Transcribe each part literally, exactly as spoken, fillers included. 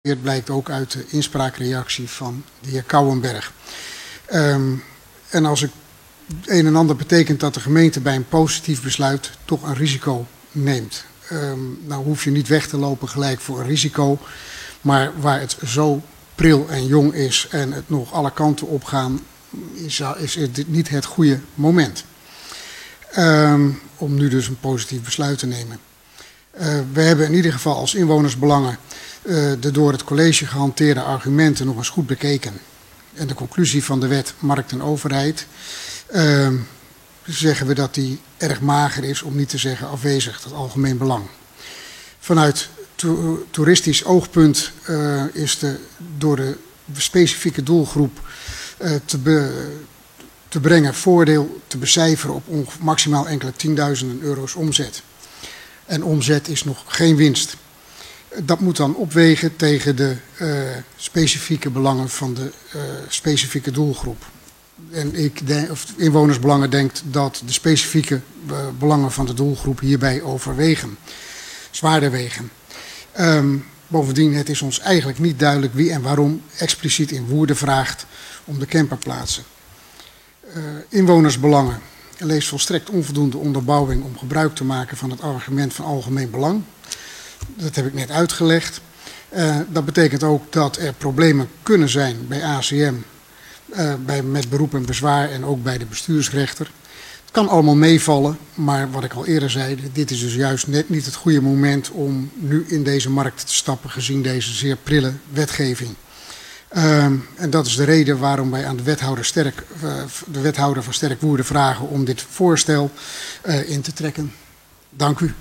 Het blijkt ook uit de inspraakreactie van de heer Kouwenberg. Um, en als ik een en ander betekent dat de gemeente bij een positief besluit toch een risico neemt. Um, nou hoef je niet weg te lopen gelijk voor een risico, maar waar het zo pril en jong is en het nog alle kanten op gaan, is, is dit niet het goede moment. Um, om nu dus een positief besluit te nemen. Uh, we hebben in ieder geval als inwonersbelangen uh, de door het college gehanteerde argumenten nog eens goed bekeken. En de conclusie van de wet Markt en Overheid uh, zeggen we dat die erg mager is, om niet te zeggen afwezig, dat algemeen belang. Vanuit to toeristisch oogpunt uh, is de door de specifieke doelgroep uh, te, be, te brengen voordeel te becijferen op maximaal enkele tienduizenden euro's omzet. En omzet is nog geen winst. Dat moet dan opwegen tegen de uh, specifieke belangen van de uh, specifieke doelgroep. En ik denk, of inwonersbelangen denkt dat de specifieke uh, belangen van de doelgroep hierbij overwegen. Zwaarder wegen. Um, bovendien, het is ons eigenlijk niet duidelijk wie en waarom expliciet in Woerden vraagt om de camperplaatsen. Uh, inwonersbelangen. Er leest volstrekt onvoldoende onderbouwing om gebruik te maken van het argument van algemeen belang. Dat heb ik net uitgelegd. Uh, dat betekent ook dat er problemen kunnen zijn bij A C M, uh, bij, met beroep en bezwaar en ook bij de bestuursrechter. Het kan allemaal meevallen, maar wat ik al eerder zei, dit is dus juist net niet het goede moment om nu in deze markt te stappen gezien deze zeer prille wetgeving. Uh, en dat is de reden waarom wij aan de wethouder, Sterk, uh, de wethouder van Sterk Woerden vragen om dit voorstel uh, in te trekken. Dank u.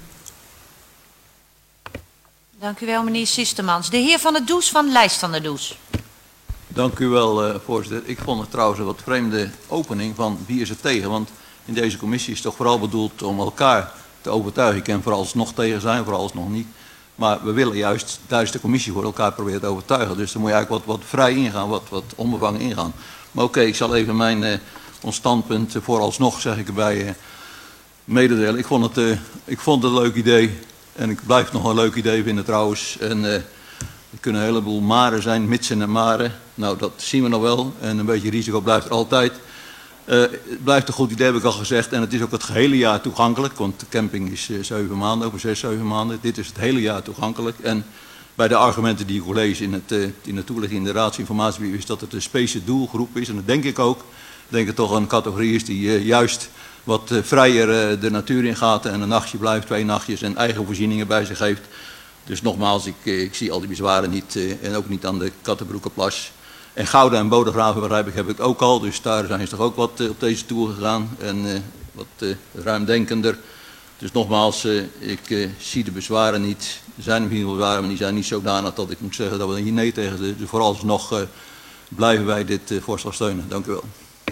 Dank u wel, meneer Sistermans. De heer Van der Does van Lijst van der Does. Dank u wel, uh, voorzitter. Ik vond het trouwens een wat vreemde opening van wie is er tegen. Want in deze commissie is het toch vooral bedoeld om elkaar te overtuigen. Ik kan vooralsnog tegen zijn, vooralsnog niet. Maar we willen juist tijdens de commissie voor elkaar proberen te overtuigen. Dus dan moet je eigenlijk wat, wat vrij ingaan, wat, wat onbevangen ingaan. Maar oké, okay, ik zal even mijn uh, ons standpunt uh, vooralsnog, zeg ik erbij, uh, mededelen. Ik vond, het, uh, ik vond het een leuk idee. En ik blijf het nog een leuk idee vinden trouwens. En uh, er kunnen een heleboel maren zijn, mitsen en maren. Nou, dat zien we nog wel. En een beetje risico blijft er altijd. Uh, het blijft een goed idee, heb ik al gezegd. En het is ook het gehele jaar toegankelijk. Want de camping is uh, zeven maanden, over zes, zeven maanden. Dit is het hele jaar toegankelijk. En bij de argumenten die ik al lees in, het, uh, in de toelichting in de raadsinformatiebrief is dat het een speciale doelgroep is. En dat denk ik ook. Ik denk dat het toch een categorie is die uh, juist wat uh, vrijer uh, de natuur in gaat. En een nachtje blijft, twee nachtjes en eigen voorzieningen bij zich heeft. Dus nogmaals, ik, uh, ik zie al die bezwaren niet. Uh, en ook niet aan de Kattenbroekenplas. En Gouda en Bodegraven, begrijp ik, heb ik ook al. Dus daar zijn ze toch ook wat uh, op deze tour gegaan. En uh, wat uh, ruimdenkender. Dus nogmaals, uh, ik uh, zie de bezwaren niet. Er zijn misschien wel bezwaren, maar die zijn niet zodanig dat ik moet zeggen dat we hier nee tegen zijn. Dus vooralsnog uh, blijven wij dit uh, voorstel steunen. Dank u wel.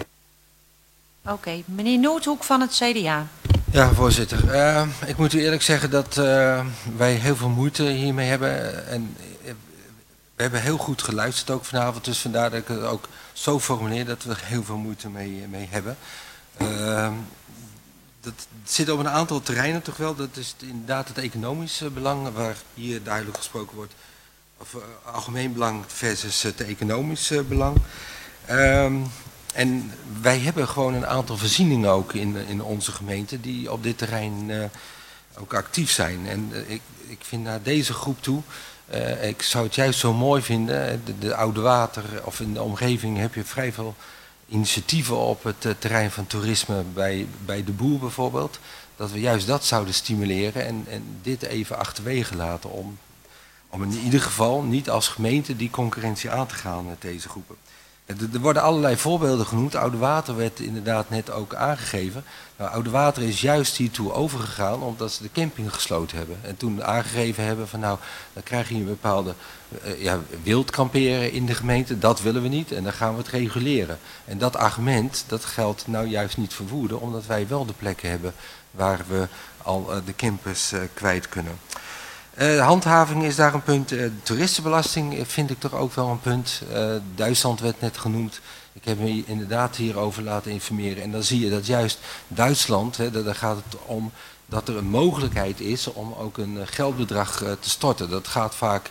Oké, okay. Meneer Noordhoek van het C D A. Ja, voorzitter. Uh, ik moet u eerlijk zeggen dat uh, wij heel veel moeite hiermee hebben. En uh, we hebben heel goed geluisterd ook vanavond. Dus vandaar dat ik het ook zo formuleer dat we er heel veel moeite mee, mee hebben. Uh, dat zit op een aantal terreinen toch wel. Dat is inderdaad het economische belang waar hier duidelijk gesproken wordt. Of uh, algemeen belang versus het economische belang. Uh, En wij hebben gewoon een aantal voorzieningen ook in, in onze gemeente die op dit terrein uh, ook actief zijn. En uh, ik, ik vind naar deze groep toe, uh, ik zou het juist zo mooi vinden, de, de Oude Water of in de omgeving heb je vrij veel initiatieven op het uh, terrein van toerisme bij, bij de boer bijvoorbeeld. Dat we juist dat zouden stimuleren en, en dit even achterwege laten om, om in ieder geval niet als gemeente die concurrentie aan te gaan met deze groepen. Er worden allerlei voorbeelden genoemd. Oude Water werd inderdaad net ook aangegeven. Nou, Oude Water is juist hiertoe overgegaan omdat ze de camping gesloten hebben. En toen aangegeven hebben van nou, dan krijg je een bepaalde uh, ja, wild kamperen in de gemeente. Dat willen we niet en dan gaan we het reguleren. En dat argument, dat geldt nou juist niet voor Woerden, omdat wij wel de plekken hebben waar we al uh, de campers uh, kwijt kunnen. Uh, handhaving is daar een punt. Uh, toeristenbelasting vind ik toch ook wel een punt. Uh, Duitsland werd net genoemd. Ik heb me inderdaad hierover laten informeren. En dan zie je dat juist Duitsland, hè, daar gaat het om dat er een mogelijkheid is om ook een geldbedrag uh, te storten. Dat gaat vaak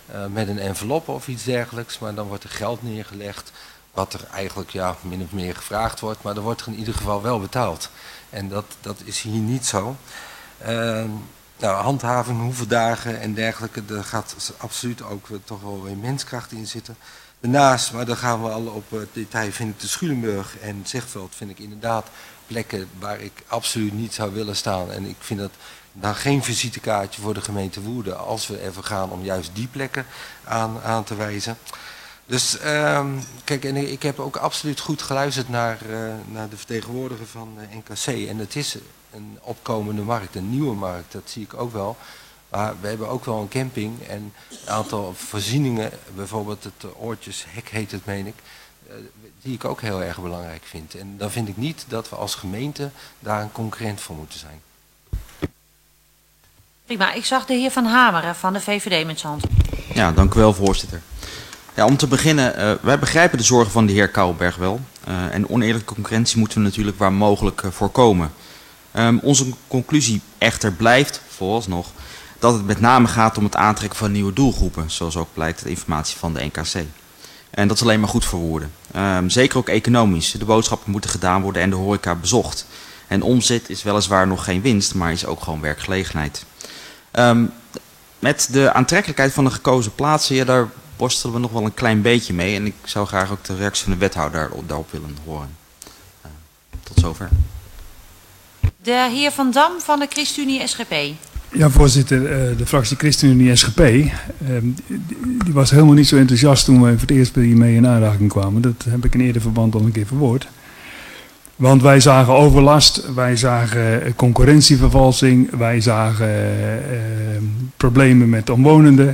uh, met een envelop of iets dergelijks. Maar dan wordt er geld neergelegd wat er eigenlijk ja, min of meer gevraagd wordt. Maar dan wordt er in ieder geval wel betaald. En dat, dat is hier niet zo. Uh, nou, handhaving, hoeveel dagen en dergelijke, daar gaat absoluut ook uh, toch wel weer menskracht in zitten. Daarnaast, maar dan gaan we al op uh, detail, vind ik de Schulenburg en Zegveld vind ik inderdaad plekken waar ik absoluut niet zou willen staan. En ik vind dat dan geen visitekaartje voor de gemeente Woerden als we ervoor gaan om juist die plekken aan, aan te wijzen. Dus uh, kijk, en ik heb ook absoluut goed geluisterd naar, uh, naar de vertegenwoordiger van uh, N K C. En het is een opkomende markt, een nieuwe markt, dat zie ik ook wel. Maar we hebben ook wel een camping en een aantal voorzieningen, bijvoorbeeld het Oortjeshek heet het, meen ik, uh, die ik ook heel erg belangrijk vind. En dan vind ik niet dat we als gemeente daar een concurrent voor moeten zijn. Prima, ik zag de heer Van Hameren van de V V D met zijn hand. Ja, dank u wel, voorzitter. Ja, om te beginnen, uh, wij begrijpen de zorgen van de heer Kouwenberg wel. Uh, en oneerlijke concurrentie moeten we natuurlijk waar mogelijk uh, voorkomen. Um, onze conclusie echter blijft, vooralsnog, dat het met name gaat om het aantrekken van nieuwe doelgroepen, zoals ook blijkt uit de informatie van de N K C. En dat is alleen maar goed voor Woerden. Um, zeker ook economisch. De boodschappen moeten gedaan worden en de horeca bezocht. En omzet is weliswaar nog geen winst, maar is ook gewoon werkgelegenheid. Um, met de aantrekkelijkheid van de gekozen plaatsen, ja, daar worstelen we nog wel een klein beetje mee. En ik zou graag ook de reactie van de wethouder daarop willen horen. Uh, tot zover. De heer Van Dam van de ChristenUnie S G P. Ja, voorzitter, de fractie ChristenUnie S G P, die was helemaal niet zo enthousiast toen we voor het eerst hiermee in aanraking kwamen. Dat heb ik in eerder verband al een keer verwoord. Want wij zagen overlast, wij zagen concurrentievervalsing, wij zagen uh, problemen met omwonenden.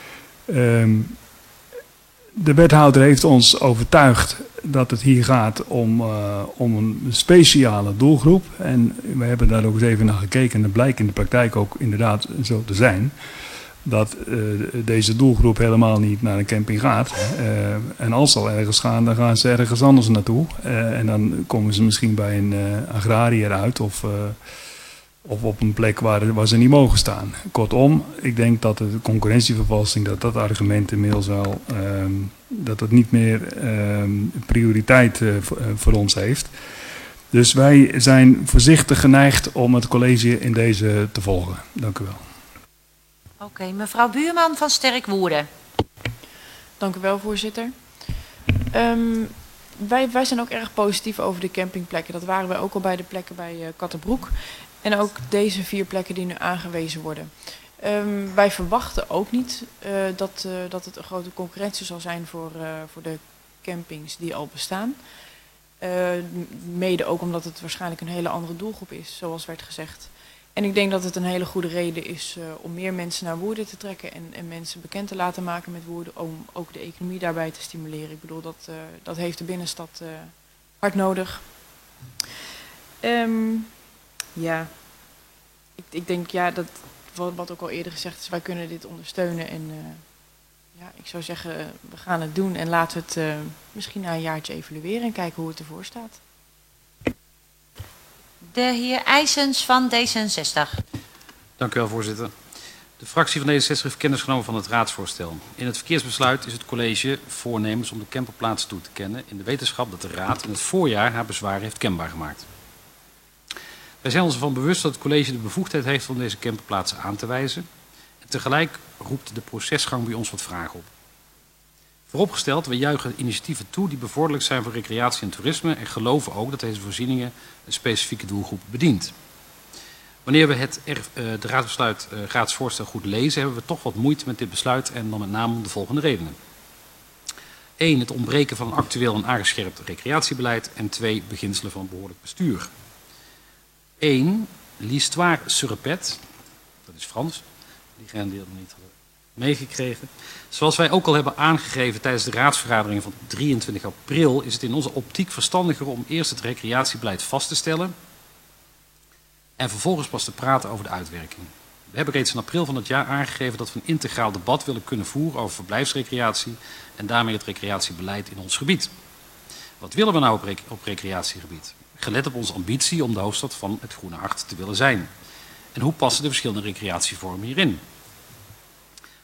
Um, de wethouder heeft ons overtuigd dat het hier gaat om, uh, om een speciale doelgroep. En we hebben daar ook eens even naar gekeken en dat blijkt in de praktijk ook inderdaad zo te zijn. Dat uh, deze doelgroep helemaal niet naar een camping gaat. Uh, en als ze al ergens gaan, dan gaan ze ergens anders naartoe. Uh, en dan komen ze misschien bij een uh, agrariër uit of, uh, of op een plek waar, waar ze niet mogen staan. Kortom, ik denk dat de concurrentievervalsing, dat dat argument inmiddels wel, uh, dat dat niet meer uh, prioriteit uh, voor, uh, voor ons heeft. Dus wij zijn voorzichtig geneigd om het college in deze te volgen. Dank u wel. Oké, okay, mevrouw Buurman van Sterk Woerden. Dank u wel, voorzitter. Um, wij, wij zijn ook erg positief over de campingplekken. Dat waren we ook al bij de plekken bij uh, Kattenbroek. En ook deze vier plekken die nu aangewezen worden. Um, wij verwachten ook niet uh, dat, uh, dat het een grote concurrentie zal zijn voor, uh, voor de campings die al bestaan. Uh, mede ook omdat het waarschijnlijk een hele andere doelgroep is, zoals werd gezegd. En ik denk dat het een hele goede reden is uh, om meer mensen naar Woerden te trekken en, en mensen bekend te laten maken met Woerden, om ook de economie daarbij te stimuleren. Ik bedoel, dat, uh, dat heeft de binnenstad uh, hard nodig. Um, ja, ik, ik denk ja, dat wat, wat ook al eerder gezegd is, wij kunnen dit ondersteunen. En uh, ja, ik zou zeggen, uh, we gaan het doen en laten we het uh, misschien na een jaartje evalueren en kijken hoe het ervoor staat. De heer IJsens van D zesenzestig. Dank u wel, voorzitter. De fractie van D zesenzestig heeft kennis genomen van het raadsvoorstel. In het verkeersbesluit is het college voornemens om de camperplaats toe te kennen in de wetenschap dat de raad in het voorjaar haar bezwaren heeft kenbaar gemaakt. Wij zijn ons ervan bewust dat het college de bevoegdheid heeft om deze camperplaatsen aan te wijzen. En tegelijk roept de procesgang bij ons wat vragen op. Vooropgesteld, we juichen initiatieven toe die bevorderlijk zijn voor recreatie en toerisme en geloven ook dat deze voorzieningen een specifieke doelgroep bedient. Wanneer we het uh, de raadsbesluit, uh, raadsvoorstel goed lezen, hebben we toch wat moeite met dit besluit en dan met name om de volgende redenen. Eén, het ontbreken van een actueel en aangescherpt recreatiebeleid en twee, beginselen van behoorlijk bestuur. Eén, l'histoire se répète, dat is Frans, diegenen die dat nog niet hadden meegekregen. Zoals wij ook al hebben aangegeven tijdens de raadsvergadering van drieëntwintig april, is het in onze optiek verstandiger om eerst het recreatiebeleid vast te stellen en vervolgens pas te praten over de uitwerking. We hebben reeds in april van het jaar aangegeven dat we een integraal debat willen kunnen voeren over verblijfsrecreatie en daarmee het recreatiebeleid in ons gebied. Wat willen we nou op, rec op recreatiegebied? Gelet op onze ambitie om de hoofdstad van het Groene Hart te willen zijn. En hoe passen de verschillende recreatievormen hierin?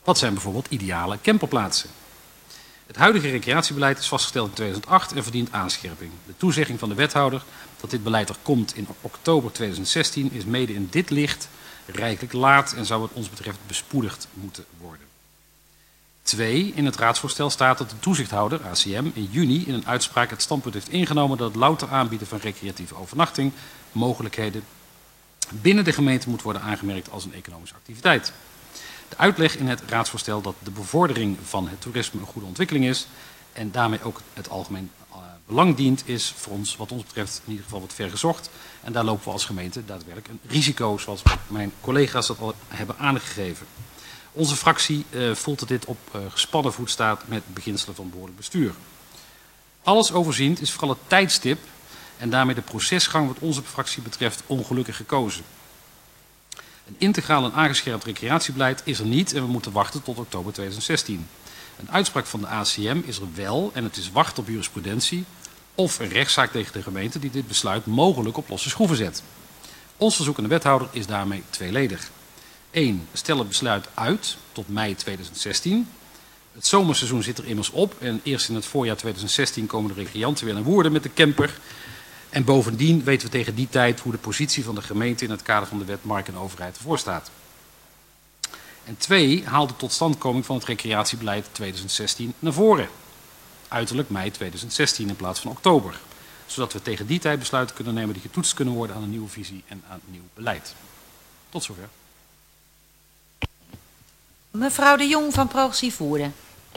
Wat zijn bijvoorbeeld ideale camperplaatsen? Het huidige recreatiebeleid is vastgesteld in tweeduizend acht en verdient aanscherping. De toezegging van de wethouder dat dit beleid er komt in oktober tweeduizend zestien is mede in dit licht rijkelijk laat en zou wat ons betreft bespoedigd moeten worden. Twee, in het raadsvoorstel staat dat de toezichthouder, A C M, in juni in een uitspraak het standpunt heeft ingenomen dat het louter aanbieden van recreatieve overnachting mogelijkheden binnen de gemeente moet worden aangemerkt als een economische activiteit. De uitleg in het raadsvoorstel dat de bevordering van het toerisme een goede ontwikkeling is en daarmee ook het algemeen uh, belang dient, is voor ons wat ons betreft in ieder geval wat ver gezocht. En daar lopen we als gemeente daadwerkelijk een risico, zoals mijn collega's dat al hebben aangegeven. Onze fractie uh, voelt dat dit op uh, gespannen voet staat met beginselen van behoorlijk bestuur. Alles overziend is vooral het tijdstip en daarmee de procesgang wat onze fractie betreft ongelukkig gekozen. Een integraal en aangescherpt recreatiebeleid is er niet en we moeten wachten tot oktober tweeduizend zestien. Een uitspraak van de A C M is er wel en het is wachten op jurisprudentie of een rechtszaak tegen de gemeente die dit besluit mogelijk op losse schroeven zet. Ons verzoek aan de wethouder is daarmee tweeledig. Eén, stel het besluit uit tot mei tweeduizend zestien. Het zomerseizoen zit er immers op en eerst in het voorjaar tweeduizend zestien komen de recreanten weer naar Woerden met de camper. En bovendien weten we tegen die tijd hoe de positie van de gemeente in het kader van de wet Mark en Overheid ervoor staat. En twee, haal de totstandkoming van het recreatiebeleid tweeduizend zestien naar voren. Uiterlijk mei tweeduizend zestien in plaats van oktober. Zodat we tegen die tijd besluiten kunnen nemen die getoetst kunnen worden aan een nieuwe visie en aan een nieuw beleid. Tot zover. Mevrouw de Jong van Progressief Woerden.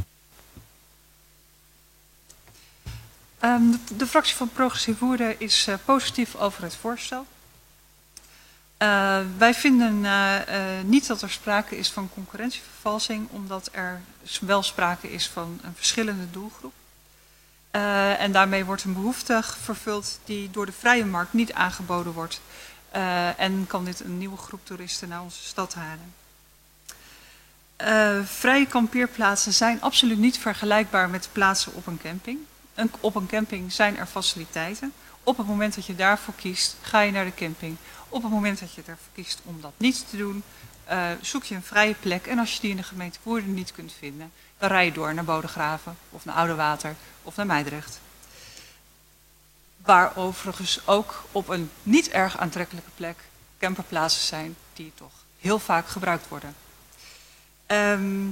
Um, de, de fractie van Progressief Woerden is uh, positief over het voorstel. Uh, wij vinden uh, uh, niet dat er sprake is van concurrentievervalsing, omdat er wel sprake is van een verschillende doelgroep. Uh, en daarmee wordt een behoefte vervuld die door de vrije markt niet aangeboden wordt. Uh, en kan dit een nieuwe groep toeristen naar onze stad halen. Uh, vrije kampeerplaatsen zijn absoluut niet vergelijkbaar met plaatsen op een camping. Een, op een camping zijn er faciliteiten. Op het moment dat je daarvoor kiest, ga je naar de camping. Op het moment dat je ervoor kiest om dat niet te doen, uh, zoek je een vrije plek. En als je die in de gemeente Woerden niet kunt vinden, dan rij je door naar Bodegraven of naar Oudewater of naar Meidrecht. Waar overigens ook op een niet erg aantrekkelijke plek camperplaatsen zijn die toch heel vaak gebruikt worden. Um,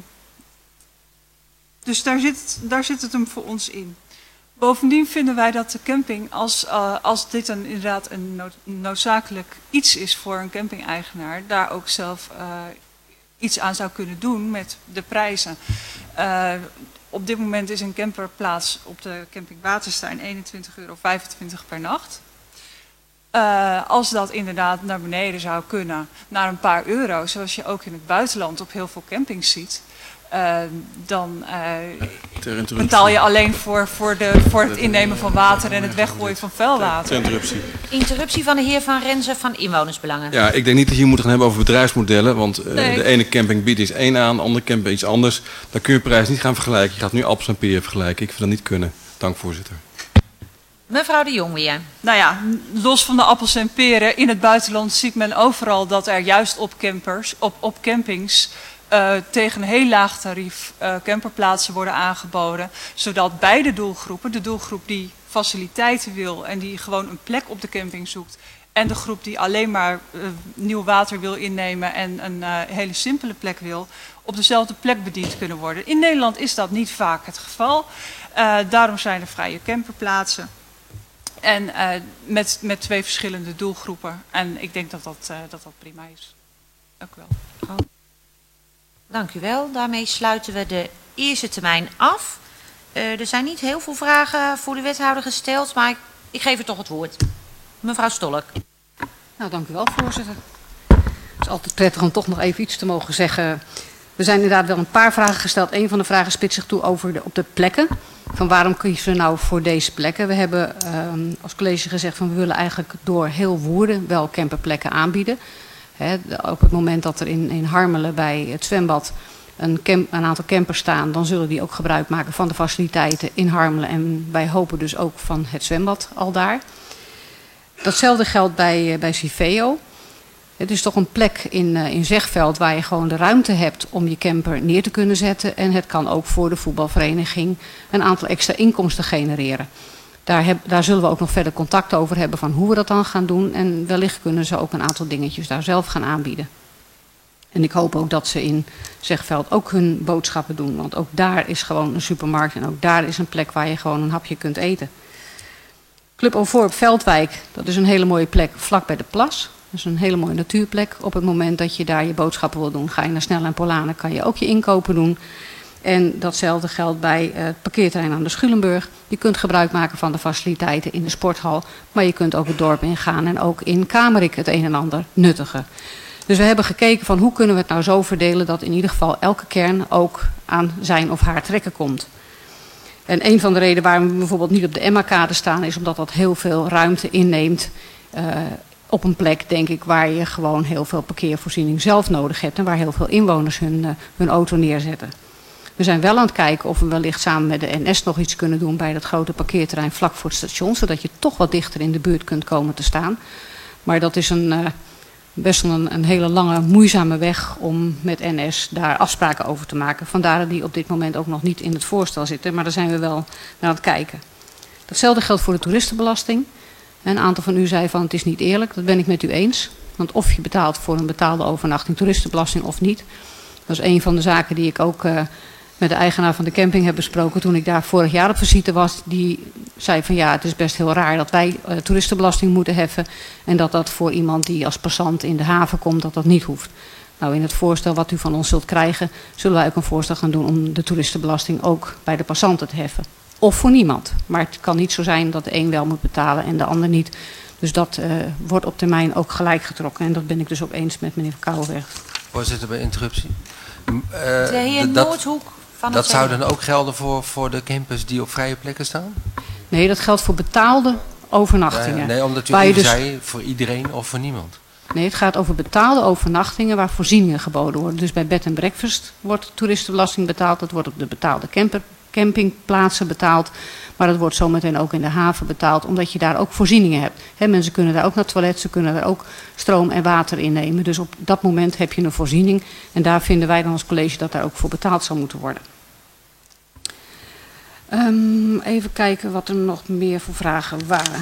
dus daar zit, daar zit het hem voor ons in. Bovendien vinden wij dat de camping, als, uh, als dit een, inderdaad een nood, noodzakelijk iets is voor een camping-eigenaar, daar ook zelf uh, iets aan zou kunnen doen met de prijzen. Uh, op dit moment is een camperplaats op de camping Waterstein eenentwintig euro vijfentwintig per nacht. Uh, als dat inderdaad naar beneden zou kunnen, naar een paar euro, zoals je ook in het buitenland op heel veel campings ziet, uh, dan uh, betaal je alleen voor, voor, de, voor het innemen van water en het weggooien van vuilwater. Interruptie. Interruptie van de heer Van Renzen van Inwonersbelangen. Ja, ik denk niet dat je hier moet gaan hebben over bedrijfsmodellen, want uh, nee. de ene camping biedt iets één aan, de andere camping iets anders. Dan kun je prijs niet gaan vergelijken. Je gaat nu appels en peren vergelijken. Ik vind dat niet kunnen. Dank, voorzitter. Mevrouw de Jong weer. Nou ja, los van de appels en peren, in het buitenland ziet men overal dat er juist op campers, op, op campings, uh, tegen een heel laag tarief uh, camperplaatsen worden aangeboden. Zodat beide doelgroepen, de doelgroep die faciliteiten wil en die gewoon een plek op de camping zoekt, en de groep die alleen maar uh, nieuw water wil innemen en een uh, hele simpele plek wil, op dezelfde plek bediend kunnen worden. In Nederland is dat niet vaak het geval. Uh, daarom zijn er vrije camperplaatsen. En uh, met, met twee verschillende doelgroepen. En ik denk dat dat, uh, dat, dat prima is. Dank u wel. Oh. Dank u wel. Daarmee sluiten we de eerste termijn af. Uh, er zijn niet heel veel vragen voor de wethouder gesteld, maar ik, ik geef er toch het woord. Mevrouw Stolk. Nou, dank u wel, voorzitter. Het is altijd prettig om toch nog even iets te mogen zeggen. Er zijn inderdaad wel een paar vragen gesteld. Een van de vragen spitst zich toe over de, op de plekken. Van waarom kiezen we nou voor deze plekken? We hebben um, als college gezegd van we willen eigenlijk door heel Woerden wel camperplekken aanbieden. He, op het moment dat er in, in Harmelen bij het zwembad een, camp, een aantal campers staan, dan zullen die ook gebruik maken van de faciliteiten in Harmelen. En wij hopen dus ook van het zwembad al daar. Datzelfde geldt bij, bij Civeo. Het is toch een plek in, uh, in Zegveld waar je gewoon de ruimte hebt om je camper neer te kunnen zetten. En het kan ook voor de voetbalvereniging een aantal extra inkomsten genereren. Daar, heb, daar zullen we ook nog verder contact over hebben van hoe we dat dan gaan doen. En wellicht kunnen ze ook een aantal dingetjes daar zelf gaan aanbieden. En ik hoop ook dat ze in Zegveld ook hun boodschappen doen. Want ook daar is gewoon een supermarkt en ook daar is een plek waar je gewoon een hapje kunt eten. Club Ovoor op Veldwijk, dat is een hele mooie plek vlak bij de plas. Dat is een hele mooie natuurplek. Op het moment dat je daar je boodschappen wil doen, ga je naar Snel en Polanen, kan je ook je inkopen doen. En datzelfde geldt bij het parkeerterrein aan de Schulenburg. Je kunt gebruik maken van de faciliteiten in de sporthal, maar je kunt ook het dorp ingaan en ook in Kamerik het een en ander nuttigen. Dus we hebben gekeken van hoe kunnen we het nou zo verdelen dat in ieder geval elke kern ook aan zijn of haar trekken komt. En een van de redenen waarom we bijvoorbeeld niet op de Emma-kade staan is omdat dat heel veel ruimte inneemt uh, op een plek, denk ik, waar je gewoon heel veel parkeervoorziening zelf nodig hebt en waar heel veel inwoners hun, uh, hun auto neerzetten. We zijn wel aan het kijken of we wellicht samen met de N S nog iets kunnen doen bij dat grote parkeerterrein vlak voor het station, zodat je toch wat dichter in de buurt kunt komen te staan. Maar dat is een, uh, best wel een, een hele lange, moeizame weg om met N S daar afspraken over te maken. Vandaar dat die op dit moment ook nog niet in het voorstel zitten, maar daar zijn we wel naar aan het kijken. Datzelfde geldt voor de toeristenbelasting. Een aantal van u zei van het is niet eerlijk, dat ben ik met u eens. Want of je betaalt voor een betaalde overnachting toeristenbelasting of niet. Dat is een van de zaken die ik ook uh, met de eigenaar van de camping heb besproken toen ik daar vorig jaar op visite was. Die zei van ja, het is best heel raar dat wij uh, toeristenbelasting moeten heffen. En dat dat voor iemand die als passant in de haven komt, dat dat niet hoeft. Nou, in het voorstel wat u van ons zult krijgen, zullen wij ook een voorstel gaan doen om de toeristenbelasting ook bij de passanten te heffen. Of voor niemand. Maar het kan niet zo zijn dat de een wel moet betalen en de ander niet. Dus dat uh, wordt op termijn ook gelijk getrokken. En dat ben ik dus ook eens met meneer Van Kouwenberg. Voorzitter, bij interruptie. Uh, de heer dat, Noordhoek van Dat het zou dan ook gelden voor, voor de campers die op vrije plekken staan? Nee, dat geldt voor betaalde overnachtingen. Ja, nee, omdat u even dus... zei voor iedereen of voor niemand. Nee, het gaat over betaalde overnachtingen waar voorzieningen geboden worden. Dus bij bed en breakfast wordt toeristenbelasting betaald. Dat wordt op de betaalde camper, campingplaatsen betaald. Maar dat wordt zometeen ook in de haven betaald, omdat je daar ook voorzieningen hebt. He, mensen kunnen daar ook naar het toilet, ze kunnen daar ook stroom en water innemen. Dus op dat moment heb je een voorziening. En daar vinden wij dan als college dat daar ook voor betaald zou moeten worden. Um, even kijken wat er nog meer voor vragen waren.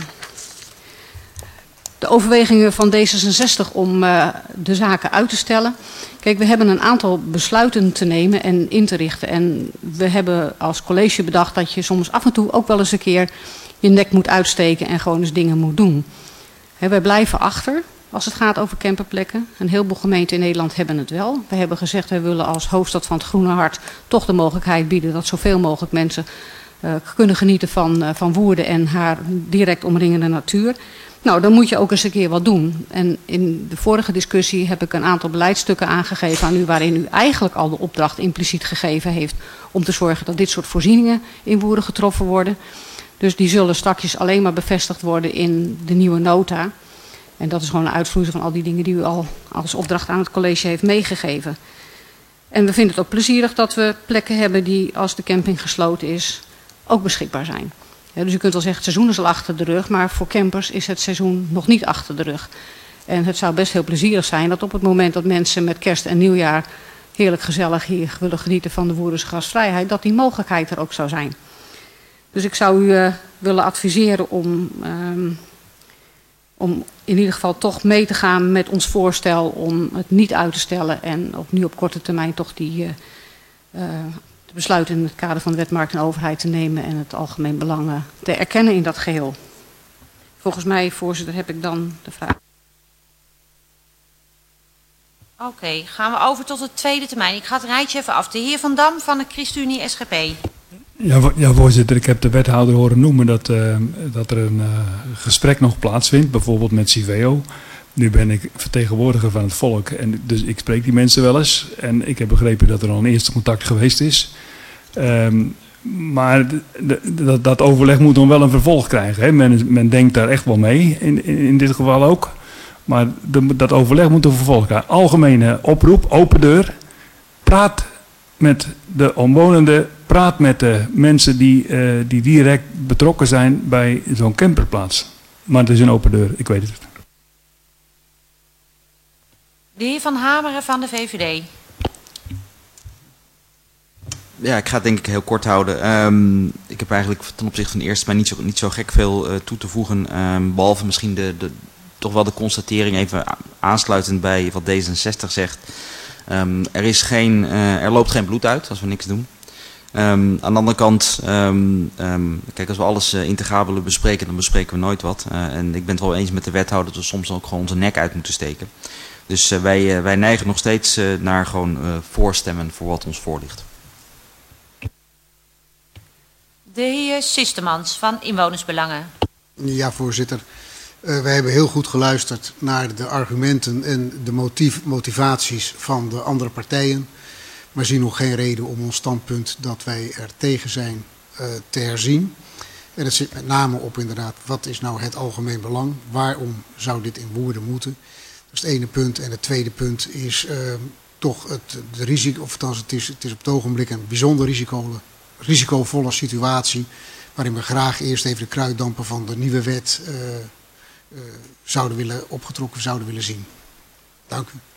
De overwegingen van D zesenzestig om uh, de zaken uit te stellen. Kijk, we hebben een aantal besluiten te nemen en in te richten. En we hebben als college bedacht dat je soms af en toe ook wel eens een keer je nek moet uitsteken en gewoon eens dingen moet doen. He, wij blijven achter als het gaat over camperplekken. Een heleboel gemeenten in Nederland hebben het wel. We hebben gezegd, wij willen als hoofdstad van het Groene Hart toch de mogelijkheid bieden dat zoveel mogelijk mensen uh, kunnen genieten van, uh, van Woerden en haar direct omringende natuur. Nou, dan moet je ook eens een keer wat doen. En in de vorige discussie heb ik een aantal beleidsstukken aangegeven aan u, waarin u eigenlijk al de opdracht impliciet gegeven heeft om te zorgen dat dit soort voorzieningen in Woerden getroffen worden. Dus die zullen straks alleen maar bevestigd worden in de nieuwe nota. En dat is gewoon een uitvloeisel van al die dingen die u al als opdracht aan het college heeft meegegeven. En we vinden het ook plezierig dat we plekken hebben die, als de camping gesloten is, ook beschikbaar zijn. Ja, dus u kunt wel zeggen, het seizoen is al achter de rug, maar voor campers is het seizoen nog niet achter de rug. En het zou best heel plezierig zijn dat op het moment dat mensen met kerst en nieuwjaar heerlijk gezellig hier willen genieten van de Woerdense gastvrijheid, dat die mogelijkheid er ook zou zijn. Dus ik zou u uh, willen adviseren om, um, om in ieder geval toch mee te gaan met ons voorstel om het niet uit te stellen en op, nu op korte termijn toch die uh, uh, besluit in het kader van de wet markt en overheid te nemen en het algemeen belang te erkennen in dat geheel. Volgens mij, voorzitter, heb ik dan de vraag. Oké, okay, gaan we over tot het tweede termijn. Ik ga het rijtje even af. De heer Van Dam van de ChristenUnie S G P. Ja, ja, voorzitter, ik heb de wethouder horen noemen dat, uh, dat er een uh, gesprek nog plaatsvindt, bijvoorbeeld met Civeo. Nu ben ik vertegenwoordiger van het volk en dus ik spreek die mensen wel eens. En ik heb begrepen dat er al een eerste contact geweest is. Um, maar de, de, dat overleg moet dan wel een vervolg krijgen. Hè. Men, men denkt daar echt wel mee, in, in, in dit geval ook. Maar de, dat overleg moet een vervolg krijgen. Algemene oproep, open deur. Praat met de omwonenden. Praat met de mensen die, uh, die direct betrokken zijn bij zo'n camperplaats. Maar het is een open deur, ik weet het. De heer Van Hameren van de V V D. Ja, ik ga het denk ik heel kort houden. Um, ik heb eigenlijk ten opzichte van de eerste maar niet zo, niet zo gek veel uh, toe te voegen. Um, behalve misschien de, de, toch wel de constatering, even aansluitend bij wat D zesenzestig zegt. Um, er, is geen, uh, er loopt geen bloed uit als we niks doen. Um, aan de andere kant, um, um, kijk, als we alles uh, integraal willen bespreken, dan bespreken we nooit wat. Uh, en ik ben het wel eens met de wethouder dat we soms ook gewoon onze nek uit moeten steken. Dus uh, wij, uh, wij neigen nog steeds uh, naar gewoon uh, voorstemmen voor wat ons voorligt. De heer Sistemans van Inwonersbelangen. Ja, voorzitter. Uh, wij hebben heel goed geluisterd naar de argumenten en de motief, motivaties van de andere partijen. Maar zien nog geen reden om ons standpunt dat wij er tegen zijn uh, te herzien. En het zit met name op inderdaad, wat is nou het algemeen belang? Waarom zou dit in Woerden moeten? Dat is het ene punt. En het tweede punt is uh, toch het de risico, of althans het is, het is op het ogenblik een bijzonder risicovolle, risicovolle situatie. Waarin we graag eerst even de kruiddampen van de nieuwe wet uh, uh, zouden willen opgetrokken zouden willen zien. Dank u.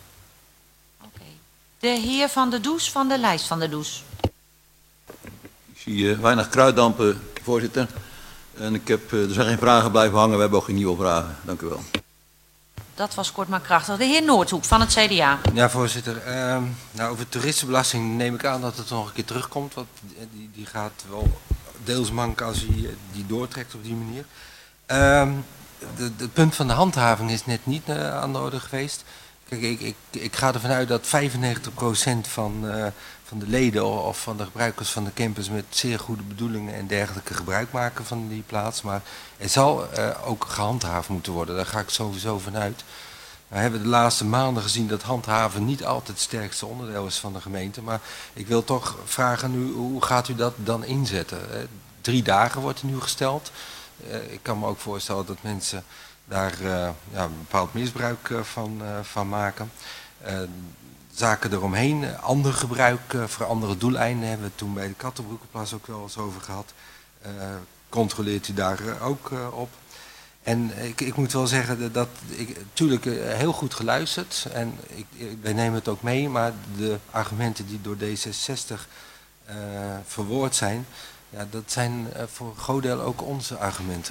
De heer Van der Does van de lijst van der Does. Ik zie uh, weinig kruiddampen, voorzitter. En ik heb, uh, er zijn geen vragen blijven hangen. We hebben ook geen nieuwe vragen. Dank u wel. Dat was kort maar krachtig. De heer Noordhoek van het C D A. Ja, voorzitter. Uh, nou, over toeristenbelasting neem ik aan dat het nog een keer terugkomt. Want die, die gaat wel deels mank als hij die doortrekt op die manier. Uh, Het punt van de handhaving is net niet uh, aan de orde geweest. Kijk, ik, ik, ik ga ervan uit dat vijfennegentig procent van, uh, van de leden of van de gebruikers van de campus met zeer goede bedoelingen en dergelijke gebruik maken van die plaats. Maar er zal uh, ook gehandhaafd moeten worden, daar ga ik sowieso vanuit. We hebben de laatste maanden gezien dat handhaven niet altijd het sterkste onderdeel is van de gemeente. Maar ik wil toch vragen nu, hoe gaat u dat dan inzetten? Uh, drie dagen wordt er nu gesteld. Uh, ik kan me ook voorstellen dat mensen daar uh, ja, een bepaald misbruik uh, van, uh, van maken. Uh, zaken eromheen, uh, ander gebruik uh, voor andere doeleinden hebben we het toen bij de Kattenbroekenplas ook wel eens over gehad. Uh, controleert u daar uh, ook uh, op? En ik, ik moet wel zeggen dat, dat ik natuurlijk uh, heel goed geluisterd en ik, ik, wij nemen het ook mee, maar de argumenten die door D zesenzestig uh, verwoord zijn, ja, dat zijn uh, voor een groot deel ook onze argumenten.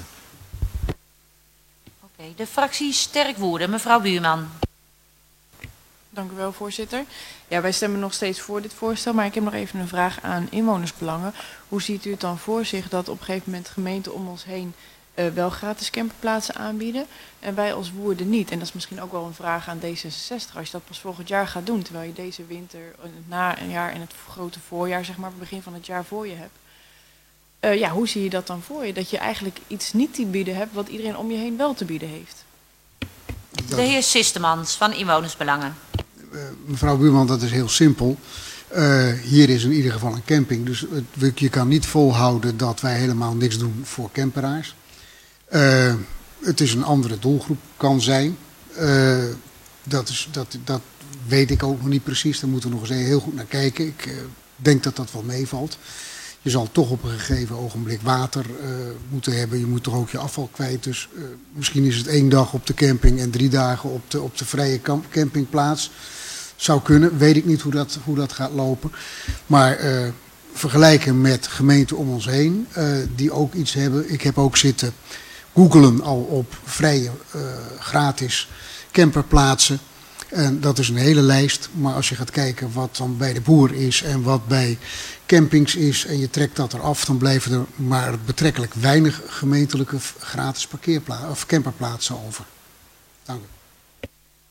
Oké, okay, de fractie Sterk Woerden, mevrouw Buurman. Dank u wel, voorzitter. Ja, wij stemmen nog steeds voor dit voorstel, maar ik heb nog even een vraag aan Inwonersbelangen. Hoe ziet u het dan voor zich dat op een gegeven moment gemeenten om ons heen uh, wel gratis camperplaatsen aanbieden en wij als Woerden niet? En dat is misschien ook wel een vraag aan D zesenzestig, als je dat pas volgend jaar gaat doen, terwijl je deze winter, na een jaar en het grote voorjaar, zeg maar, begin van het jaar voor je hebt. Uh, ja, hoe zie je dat dan voor je? Dat je eigenlijk iets niet te bieden hebt wat iedereen om je heen wel te bieden heeft. De heer Sistemans van Inwonersbelangen. Uh, mevrouw Buurman, dat is heel simpel. Uh, hier is in ieder geval een camping, dus het, je kan niet volhouden dat wij helemaal niks doen voor camperaars. Uh, het is een andere doelgroep, kan zijn. Uh, dat, is, dat, dat weet ik ook nog niet precies, daar moeten we nog eens heel goed naar kijken. Ik uh, denk dat dat wel meevalt. Je zal toch op een gegeven ogenblik water uh, moeten hebben. Je moet toch ook je afval kwijt. Dus uh, misschien is het één dag op de camping en drie dagen op de, op de vrije kamp, campingplaats. Zou kunnen. Weet ik niet hoe dat, hoe dat gaat lopen. Maar uh, vergelijken met gemeenten om ons heen uh, die ook iets hebben. Ik heb ook zitten googelen al op vrije uh, gratis camperplaatsen. En dat is een hele lijst, maar als je gaat kijken wat dan bij de boer is en wat bij campings is en je trekt dat eraf, dan blijven er maar betrekkelijk weinig gemeentelijke gratis parkeerplaatsen of camperplaatsen over. Dank u.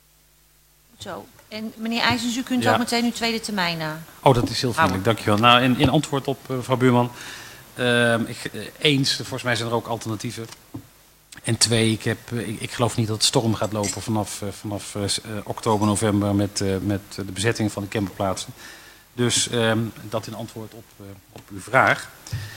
Zo, en meneer IJsens, u kunt ja. ook meteen uw tweede termijn na. Oh, dat is heel vriendelijk, dankjewel. Nou, in, in antwoord op uh, mevrouw Buurman, uh, ik, uh, eens, volgens mij zijn er ook alternatieven. En twee, ik, heb, ik, ik geloof niet dat het storm gaat lopen vanaf, uh, vanaf uh, oktober, november met, uh, met de bezetting van de camperplaatsen. Dus um, dat in antwoord op, uh, op uw vraag.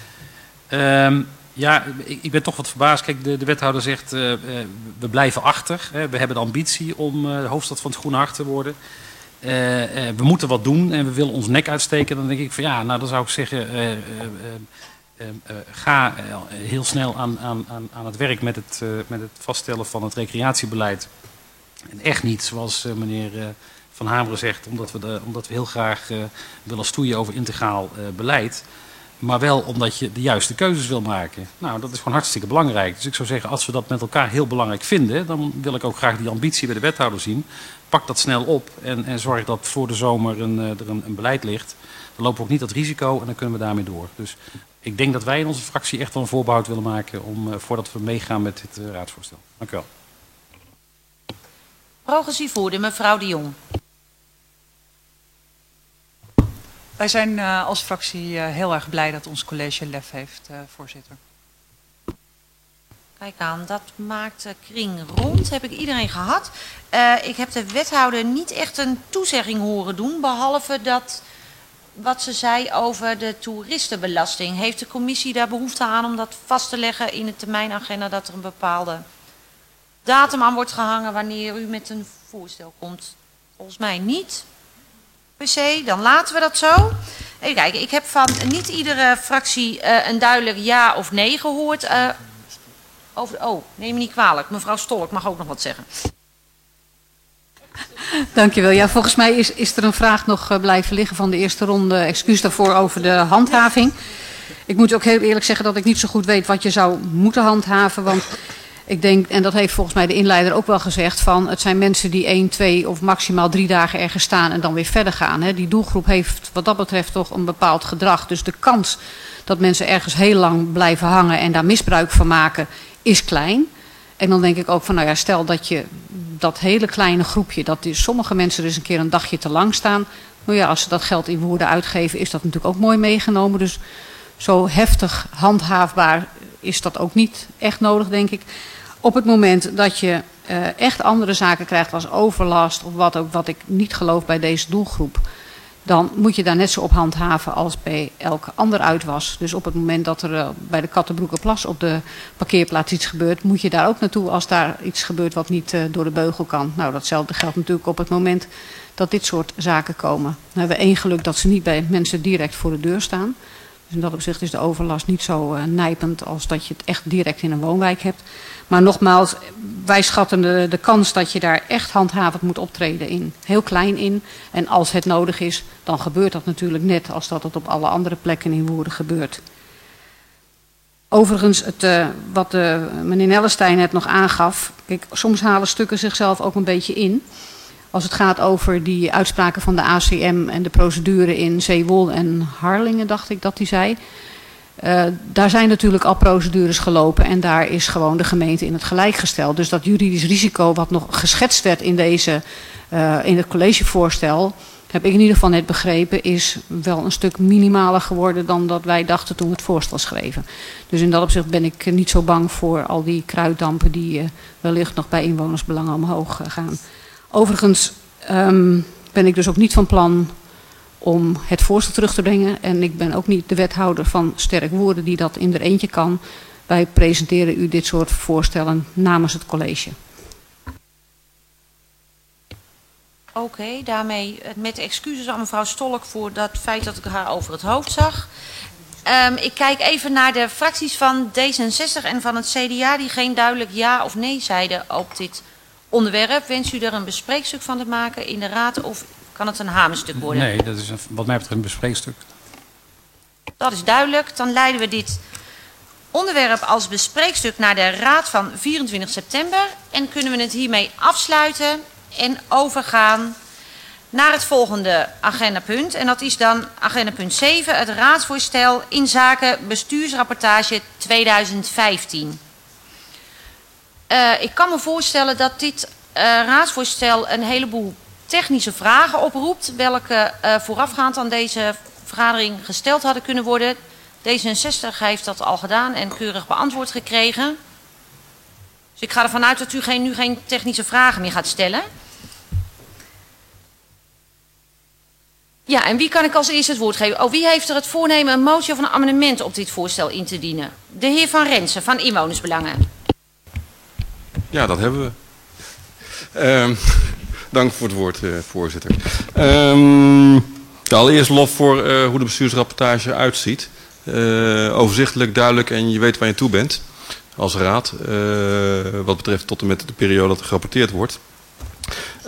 Um, ja, ik, ik ben toch wat verbaasd. Kijk, de, de wethouder zegt, uh, uh, we blijven achter. Hè. We hebben de ambitie om uh, de hoofdstad van het Groene Hart te worden. Uh, uh, we moeten wat doen en we willen ons nek uitsteken. Dan denk ik van ja, nou dan zou ik zeggen... Uh, uh, uh, Uh, uh, ga uh, heel snel aan, aan, aan het werk met het, uh, met het vaststellen van het recreatiebeleid En echt niet, zoals uh, meneer uh, Van Hameren zegt, omdat we, de, omdat we heel graag uh, willen stoeien over integraal uh, beleid. Maar wel omdat je de juiste keuzes wil maken. Nou, dat is gewoon hartstikke belangrijk. Dus ik zou zeggen, als we dat met elkaar heel belangrijk vinden, dan wil ik ook graag die ambitie bij de wethouder zien. Pak dat snel op en, en zorg dat voor de zomer een, er een, een beleid ligt. Dan lopen we ook niet dat risico en dan kunnen we daarmee door. Dus ik denk dat wij in onze fractie echt wel een voorbehoud willen maken om, uh, voordat we meegaan met dit uh, raadsvoorstel. Dank u wel. Progressief voerder, mevrouw de Jong. Wij zijn uh, als fractie uh, heel erg blij dat ons college lef heeft, uh, voorzitter. Kijk aan, dat maakt de kring rond. Heb ik iedereen gehad. Uh, ik heb de wethouder niet echt een toezegging horen doen, behalve dat wat ze zei over de toeristenbelasting. Heeft de commissie daar behoefte aan om dat vast te leggen in de termijnagenda, dat er een bepaalde datum aan wordt gehangen wanneer u met een voorstel komt? Volgens mij niet. Per se, dan laten we dat zo. Even kijken, ik heb van niet iedere fractie uh, een duidelijk ja of nee gehoord. Uh, over de, oh, neem me niet kwalijk. Mevrouw Stolk mag ook nog wat zeggen. Dankjewel. Ja, volgens mij is, is er een vraag nog uh, blijven liggen van de eerste ronde. Excuus daarvoor over de handhaving. Ik moet ook heel eerlijk zeggen dat ik niet zo goed weet wat je zou moeten handhaven. Want ik denk, en dat heeft volgens mij de inleider ook wel gezegd, van het zijn mensen die één, twee of maximaal drie dagen ergens staan en dan weer verder gaan. Hè. Die doelgroep heeft wat dat betreft toch een bepaald gedrag. Dus de kans dat mensen ergens heel lang blijven hangen en daar misbruik van maken is klein. En dan denk ik ook van, nou ja, stel dat je dat hele kleine groepje, dat is, sommige mensen dus een keer een dagje te lang staan. Nou ja, als ze dat geld in woorden uitgeven, is dat natuurlijk ook mooi meegenomen. Dus zo heftig handhaafbaar is dat ook niet echt nodig, denk ik. Op het moment dat je uh, echt andere zaken krijgt als overlast of wat ook, wat ik niet geloof bij deze doelgroep, dan moet je daar net zo op handhaven als bij elke ander uitwas. Dus op het moment dat er uh, bij de Kattenbroekerplas op de parkeerplaats iets gebeurt, moet je daar ook naartoe als daar iets gebeurt wat niet uh, door de beugel kan. Nou, datzelfde geldt natuurlijk op het moment dat dit soort zaken komen. Dan hebben we één geluk dat ze niet bij mensen direct voor de deur staan. Dus in dat opzicht is de overlast niet zo uh, nijpend als dat je het echt direct in een woonwijk hebt. Maar nogmaals, wij schatten de, de kans dat je daar echt handhavend moet optreden in heel klein in. En als het nodig is, dan gebeurt dat natuurlijk net als dat het op alle andere plekken in Woerden gebeurt. Overigens, het, uh, wat uh, meneer Nellestein net nog aangaf, kijk, soms halen stukken zichzelf ook een beetje in. Als het gaat over die uitspraken van de A C M en de procedure in Zeewol en Harlingen, dacht ik dat hij zei. Uh, daar zijn natuurlijk al procedures gelopen en daar is gewoon de gemeente in het gelijk gesteld. Dus dat juridisch risico wat nog geschetst werd in, deze, uh, in het collegevoorstel, heb ik in ieder geval net begrepen, is wel een stuk minimaler geworden dan dat wij dachten toen we het voorstel schreven. Dus in dat opzicht ben ik niet zo bang voor al die kruiddampen die uh, wellicht nog bij inwonersbelangen omhoog uh, gaan. Overigens um, ben ik dus ook niet van plan om het voorstel terug te brengen. En ik ben ook niet de wethouder van Sterk Woerden die dat in er eentje kan. Wij presenteren u dit soort voorstellen namens het college. Oké, okay, daarmee met excuses aan mevrouw Stolk voor dat feit dat ik haar over het hoofd zag. Um, ik kijk even naar de fracties van D zesenzestig en van het C D A die geen duidelijk ja of nee zeiden op dit onderwerp. Wens u er een bespreekstuk van te maken in de raad of kan het een hamerstuk worden? Nee, dat is een, wat mij betreft een bespreekstuk. Dat is duidelijk. Dan leiden we dit onderwerp als bespreekstuk naar de raad van vierentwintig september. En kunnen we het hiermee afsluiten en overgaan naar het volgende agendapunt. En dat is dan agendapunt zeven, het raadsvoorstel in zaken bestuursrapportage tweeduizend vijftien. Uh, ik kan me voorstellen dat dit uh, raadsvoorstel een heleboel technische vragen oproept, welke uh, voorafgaand aan deze vergadering gesteld hadden kunnen worden. D zesenzestig heeft dat al gedaan en keurig beantwoord gekregen. Dus ik ga ervan uit dat u geen, nu geen technische vragen meer gaat stellen. Ja, en wie kan ik als eerste het woord geven? Oh, wie heeft er het voornemen een motie of een amendement op dit voorstel in te dienen? De heer Van Rensen van Inwonersbelangen. Ja, dat hebben we. Uh, dank voor het woord, uh, voorzitter. Um, ja, allereerst lof voor uh, hoe de bestuursrapportage uitziet. Uh, overzichtelijk, duidelijk en je weet waar je toe bent als raad. Uh, wat betreft tot en met de periode dat er gerapporteerd wordt.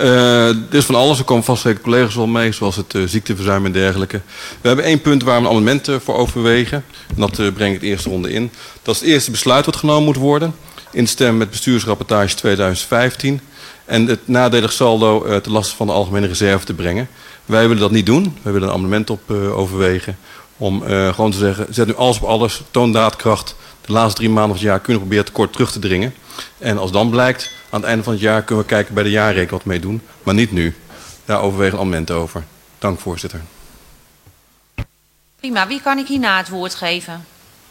Uh, er is van alles, er komen vast zeker collega's wel mee, zoals het uh, ziekteverzuim en dergelijke. We hebben één punt waar we een amendement uh, voor overwegen. En dat uh, breng ik het eerste ronde in. Dat is het eerste besluit wat genomen moet worden. In stem met bestuursrapportage tweeduizend vijftien. En het nadelig saldo uh, te laste van de algemene reserve te brengen. Wij willen dat niet doen. Wij willen een amendement op uh, overwegen. Om uh, gewoon te zeggen, zet nu alles op alles, toon daadkracht. De laatste drie maanden van het jaar kunnen we proberen tekort terug te dringen. En als dan blijkt, aan het einde van het jaar kunnen we kijken bij de jaarrekening wat mee doen. Maar niet nu. Daar overwegen een amendement over. Dank voorzitter. Prima, wie kan ik hierna het woord geven?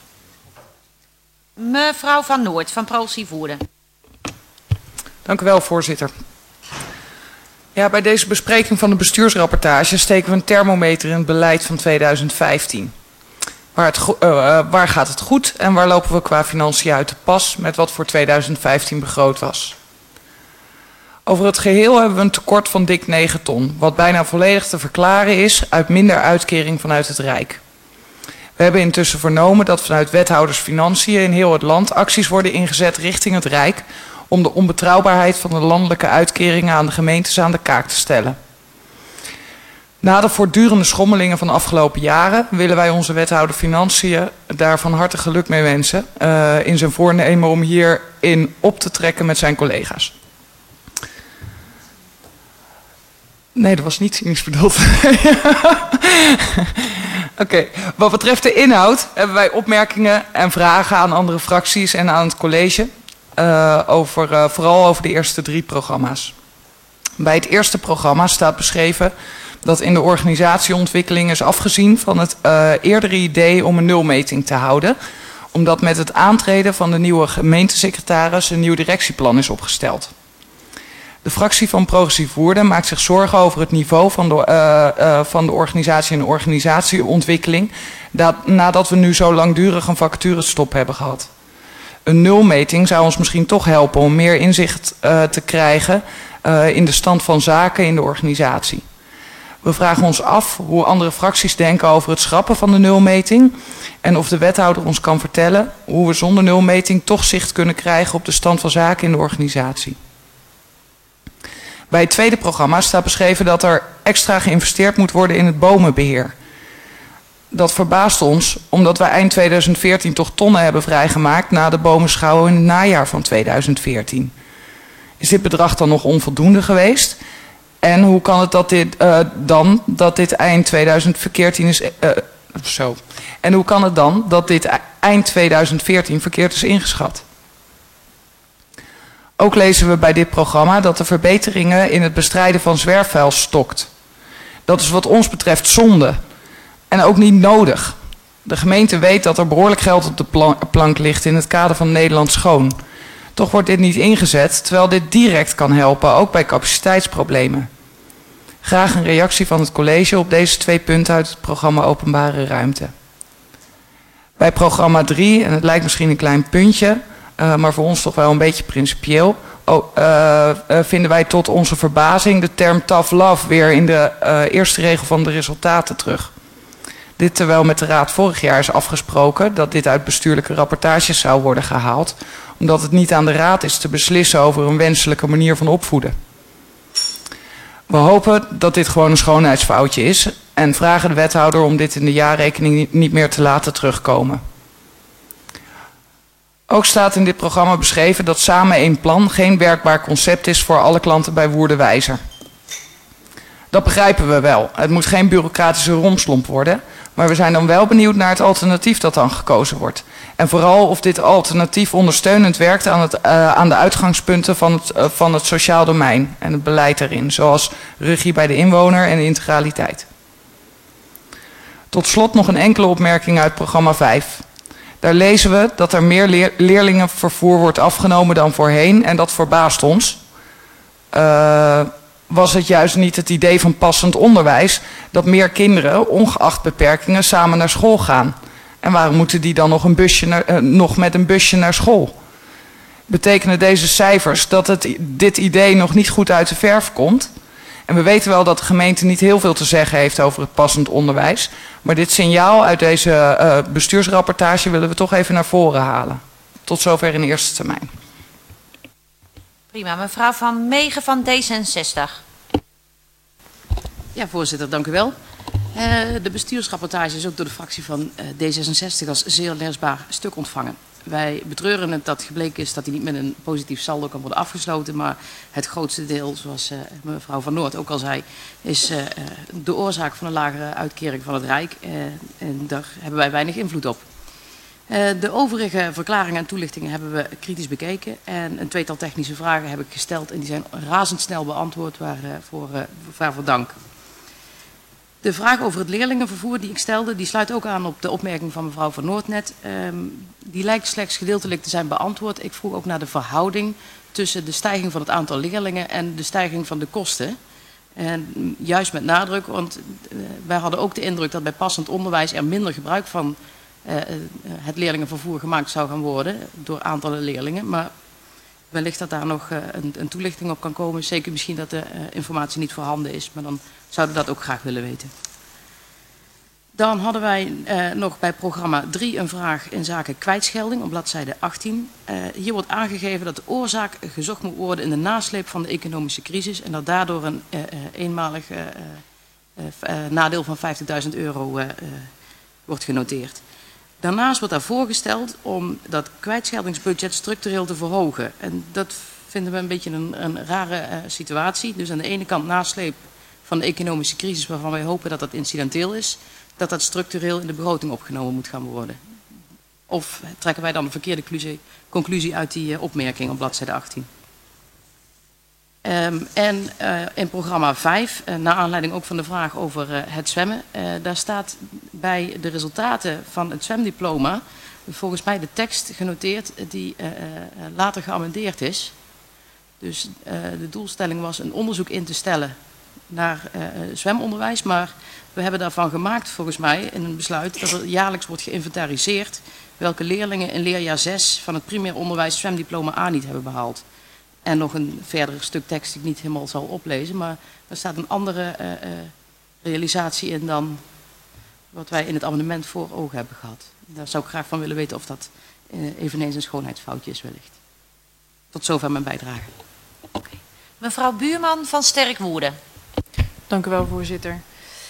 Mevrouw Van Noort van Progressief Woerden. Dank u wel, voorzitter. Ja, bij deze bespreking van de bestuursrapportage steken we een thermometer in het beleid van tweeduizend vijftien. Waar, het uh, waar gaat het goed en waar lopen we qua financiën uit de pas met wat voor tweeduizend vijftien begroot was? Over het geheel hebben we een tekort van dik negen ton, wat bijna volledig te verklaren is uit minder uitkering vanuit het Rijk. We hebben intussen vernomen dat vanuit wethouders Financiën in heel het land acties worden ingezet richting het Rijk om de onbetrouwbaarheid van de landelijke uitkeringen aan de gemeentes aan de kaak te stellen. Na de voortdurende schommelingen van de afgelopen jaren willen wij onze wethouder Financiën daar van harte geluk mee wensen uh, in zijn voornemen om hierin op te trekken met zijn collega's. Nee, dat was niet cynisch bedoeld. Oké, okay. Wat betreft de inhoud hebben wij opmerkingen en vragen aan andere fracties en aan het college. Uh, over, uh, vooral over de eerste drie programma's. Bij het eerste programma staat beschreven dat in de organisatieontwikkeling is afgezien van het uh, eerdere idee om een nulmeting te houden, omdat met het aantreden van de nieuwe gemeentesecretaris een nieuw directieplan is opgesteld. De fractie van Progressief Woerden maakt zich zorgen over het niveau van de, uh, uh, van de organisatie en de organisatieontwikkeling, dat, nadat we nu zo langdurig een vacaturestop hebben gehad. Een nulmeting zou ons misschien toch helpen om meer inzicht uh, te krijgen uh, in de stand van zaken in de organisatie. We vragen ons af hoe andere fracties denken over het schrappen van de nulmeting en of de wethouder ons kan vertellen hoe we zonder nulmeting toch zicht kunnen krijgen op de stand van zaken in de organisatie. Bij het tweede programma staat beschreven dat er extra geïnvesteerd moet worden in het bomenbeheer. Dat verbaast ons, omdat wij eind tweeduizend veertien toch tonnen hebben vrijgemaakt na de bomenschouwen in het najaar van tweeduizend veertien. Is dit bedrag dan nog onvoldoende geweest? En hoe kan het dat dit, uh, dan dat dit eind tweeduizend veertien is... Uh, zo. En hoe kan het dan dat dit eind tweeduizend veertien verkeerd is ingeschat? Ook lezen we bij dit programma dat de verbeteringen in het bestrijden van zwerfvuil stokt. Dat is wat ons betreft zonde. En ook niet nodig. De gemeente weet dat er behoorlijk geld op de plank ligt in het kader van Nederland Schoon. Toch wordt dit niet ingezet, terwijl dit direct kan helpen, ook bij capaciteitsproblemen. Graag een reactie van het college op deze twee punten uit het programma Openbare Ruimte. Bij programma drie, en het lijkt misschien een klein puntje, uh, maar voor ons toch wel een beetje principieel, oh, uh, uh, vinden wij tot onze verbazing de term tough love weer in de uh, eerste regel van de resultaten terug. Dit terwijl met de Raad vorig jaar is afgesproken dat dit uit bestuurlijke rapportages zou worden gehaald, omdat het niet aan de Raad is te beslissen over een wenselijke manier van opvoeden. We hopen dat dit gewoon een schoonheidsfoutje is en vragen de wethouder om dit in de jaarrekening niet meer te laten terugkomen. Ook staat in dit programma beschreven dat samen één plan geen werkbaar concept is voor alle klanten bij Woerdenwijzer. Dat begrijpen we wel. Het moet geen bureaucratische romslomp worden, maar we zijn dan wel benieuwd naar het alternatief dat dan gekozen wordt. En vooral of dit alternatief ondersteunend werkt aan, het, uh, aan de uitgangspunten van het, uh, van het sociaal domein en het beleid erin, zoals regie bij de inwoner en integraliteit. Tot slot nog een enkele opmerking uit programma vijf. Daar lezen we dat er meer leer leerlingenvervoer wordt afgenomen dan voorheen en dat verbaast ons. Uh, was het juist niet het idee van passend onderwijs dat meer kinderen, ongeacht beperkingen, samen naar school gaan? En waarom moeten die dan nog, een busje naar, uh, nog met een busje naar school? Betekenen deze cijfers dat het, dit idee nog niet goed uit de verf komt? En we weten wel dat de gemeente niet heel veel te zeggen heeft over het passend onderwijs. Maar dit signaal uit deze uh, bestuursrapportage willen we toch even naar voren halen. Tot zover in eerste termijn. Prima. Mevrouw Van Meegen van D zesenzestig. Ja, voorzitter, dank u wel. Uh, de bestuursrapportage is ook door de fractie van uh, D zesenzestig als zeer leesbaar stuk ontvangen. Wij betreuren het dat gebleken is dat hij niet met een positief saldo kan worden afgesloten, maar het grootste deel, zoals uh, mevrouw Van Noort ook al zei, is uh, de oorzaak van een lagere uitkering van het Rijk. Uh, en daar hebben wij weinig invloed op. Uh, de overige verklaringen en toelichtingen hebben we kritisch bekeken en een tweetal technische vragen heb ik gesteld en die zijn razendsnel beantwoord, waarvoor uh, waarvoor dank. De vraag over het leerlingenvervoer die ik stelde, die sluit ook aan op de opmerking van mevrouw Van Noort net. Um, die lijkt slechts gedeeltelijk te zijn beantwoord. Ik vroeg ook naar de verhouding tussen de stijging van het aantal leerlingen en de stijging van de kosten. En juist met nadruk, want uh, wij hadden ook de indruk dat bij passend onderwijs er minder gebruik van uh, het leerlingenvervoer gemaakt zou gaan worden door aantallen leerlingen. Maar wellicht dat daar nog uh, een, een toelichting op kan komen. Zeker misschien dat de uh, informatie niet voorhanden is, maar dan zouden we dat ook graag willen weten. Dan hadden wij uh, nog bij programma drie een vraag in zaken kwijtschelding op bladzijde achttien. Uh, hier wordt aangegeven dat de oorzaak gezocht moet worden in de nasleep van de economische crisis en dat daardoor een uh, uh, eenmalig uh, uh, uh, nadeel van vijftigduizend euro uh, uh, wordt genoteerd. Daarnaast wordt daar voorgesteld om dat kwijtscheldingsbudget structureel te verhogen. En dat vinden we een beetje een, een rare uh, situatie. Dus aan de ene kant nasleep van de economische crisis waarvan wij hopen dat dat incidenteel is, dat dat structureel in de begroting opgenomen moet gaan worden. Of trekken wij dan de verkeerde conclusie, conclusie uit die uh, opmerking op bladzijde achttien. Um, en uh, in programma vijf, uh, naar aanleiding ook van de vraag over uh, het zwemmen, uh, daar staat bij de resultaten van het zwemdiploma volgens mij de tekst genoteerd die uh, uh, later geamendeerd is. Dus uh, de doelstelling was een onderzoek in te stellen naar uh, zwemonderwijs, maar we hebben daarvan gemaakt volgens mij in een besluit dat er jaarlijks wordt geïnventariseerd welke leerlingen in leerjaar zes van het primair onderwijs zwemdiploma A niet hebben behaald. En nog een verder stuk tekst die ik niet helemaal zal oplezen, maar er staat een andere uh, uh, realisatie in dan wat wij in het amendement voor ogen hebben gehad. Daar zou ik graag van willen weten of dat uh, eveneens een schoonheidsfoutje is wellicht. Tot zover mijn bijdrage. Okay. Mevrouw Buurman van Sterkwoerden. Dank u wel, voorzitter.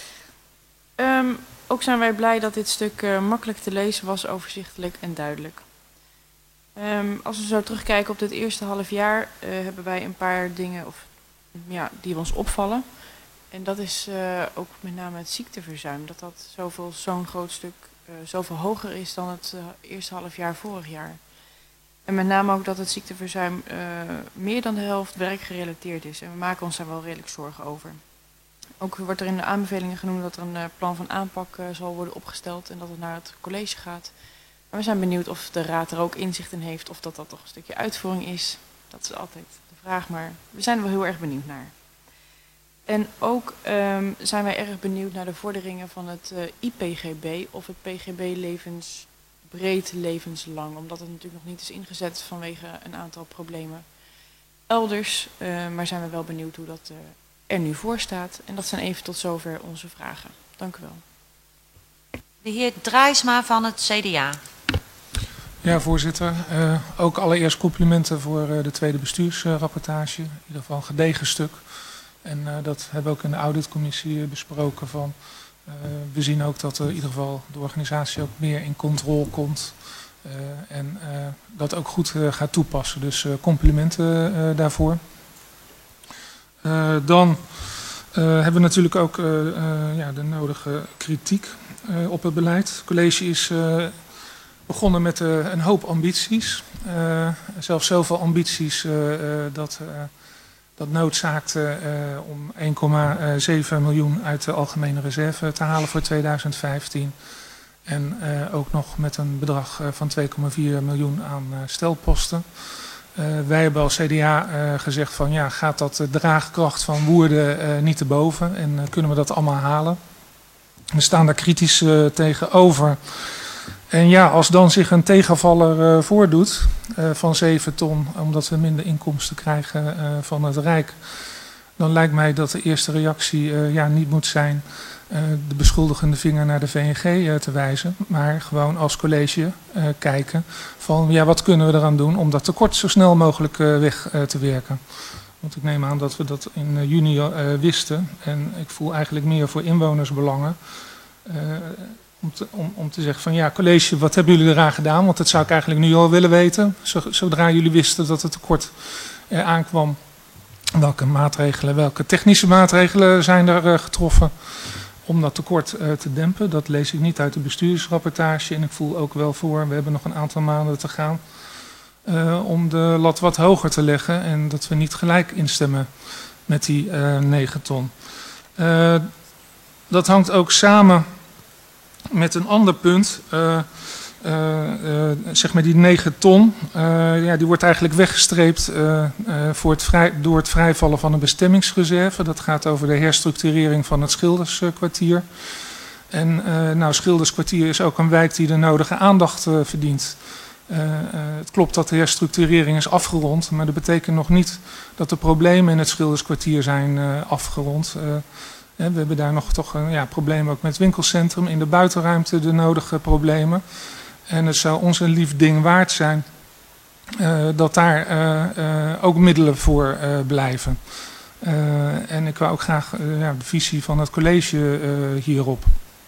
Um, ook zijn wij blij dat dit stuk uh, makkelijk te lezen was, overzichtelijk en duidelijk. Um, als we zo terugkijken op dit eerste half jaar, uh, hebben wij een paar dingen of, ja, die ons opvallen. En dat is uh, ook met name het ziekteverzuim. Dat dat zoveel, zo'n groot stuk uh, zoveel hoger is dan het uh, eerste half jaar vorig jaar. En met name ook dat het ziekteverzuim uh, meer dan de helft werkgerelateerd is. En we maken ons daar wel redelijk zorgen over. Ook wordt er in de aanbevelingen genoemd dat er een uh, plan van aanpak uh, zal worden opgesteld en dat het naar het college gaat. Maar we zijn benieuwd of de raad er ook inzicht in heeft of dat dat toch een stukje uitvoering is. Dat is altijd de vraag, maar we zijn er wel heel erg benieuwd naar. En ook um, zijn wij erg benieuwd naar de vorderingen van het uh, I P G B of het P G B levensbreed levenslang. Omdat het natuurlijk nog niet is ingezet vanwege een aantal problemen elders. Uh, maar zijn we wel benieuwd hoe dat uh, er nu voor staat. En dat zijn even tot zover onze vragen. Dank u wel. De heer Draaisma van het C D A. Ja, voorzitter. Uh, ook allereerst complimenten voor uh, de tweede bestuursrapportage. In ieder geval een gedegen stuk. En uh, dat hebben we ook in de auditcommissie besproken. Van, uh, we zien ook dat uh, in ieder geval de organisatie ook meer in controle komt. Uh, en uh, dat ook goed uh, gaat toepassen. Dus uh, complimenten uh, daarvoor. Uh, dan uh, hebben we natuurlijk ook uh, uh, ja, de nodige kritiek uh, op het beleid. Het college is uh, begonnen met uh, een hoop ambities. Uh, zelfs zoveel ambities uh, uh, dat... Uh, Dat noodzaakte uh, om één komma zeven miljoen uit de algemene reserve te halen voor tweeduizend vijftien. En uh, ook nog met een bedrag uh, van twee komma vier miljoen aan uh, stelposten. Uh, wij hebben als C D A uh, gezegd van ja, gaat dat de draagkracht van Woerden uh, niet te boven en uh, kunnen we dat allemaal halen. We staan daar kritisch uh, tegenover. En ja, als dan zich een tegenvaller uh, voordoet uh, van zeven ton, omdat we minder inkomsten krijgen uh, van het Rijk, dan lijkt mij dat de eerste reactie uh, ja, niet moet zijn uh, de beschuldigende vinger naar de V N G uh, te wijzen, maar gewoon als college uh, kijken van ja, wat kunnen we eraan doen om dat tekort zo snel mogelijk uh, weg uh, te werken. Want ik neem aan dat we dat in uh, juni uh, wisten en ik voel eigenlijk meer voor inwonersbelangen. Uh, om, te, om, om te zeggen van ja, college, wat hebben jullie eraan gedaan? Want dat zou ik eigenlijk nu al willen weten. Zodra jullie wisten dat het tekort er aankwam, welke maatregelen, welke technische maatregelen zijn er uh, getroffen om dat tekort uh, te dempen? Dat lees ik niet uit de bestuursrapportage en ik voel ook wel voor, we hebben nog een aantal maanden te gaan, uh, om de lat wat hoger te leggen en dat we niet gelijk instemmen met die uh, negen ton. Uh, dat hangt ook samen met een ander punt. Uh, Uh, uh, zeg maar die negen ton, uh, ja, die wordt eigenlijk weggestreept uh, uh, voor het vrij, door het vrijvallen van een bestemmingsreserve. Dat gaat over de herstructurering van het Schilderskwartier. En uh, nou, Schilderskwartier is ook een wijk die de nodige aandacht uh, verdient. Uh, uh, het klopt dat de herstructurering is afgerond, maar dat betekent nog niet dat de problemen in het Schilderskwartier zijn uh, afgerond. Uh, we hebben daar nog toch een ja, probleem ook met het winkelcentrum, in de buitenruimte de nodige problemen. En het zou ons een lief ding waard zijn uh, dat daar uh, uh, ook middelen voor uh, blijven. Uh, en ik wou ook graag uh, ja, de visie van het college uh, hierop.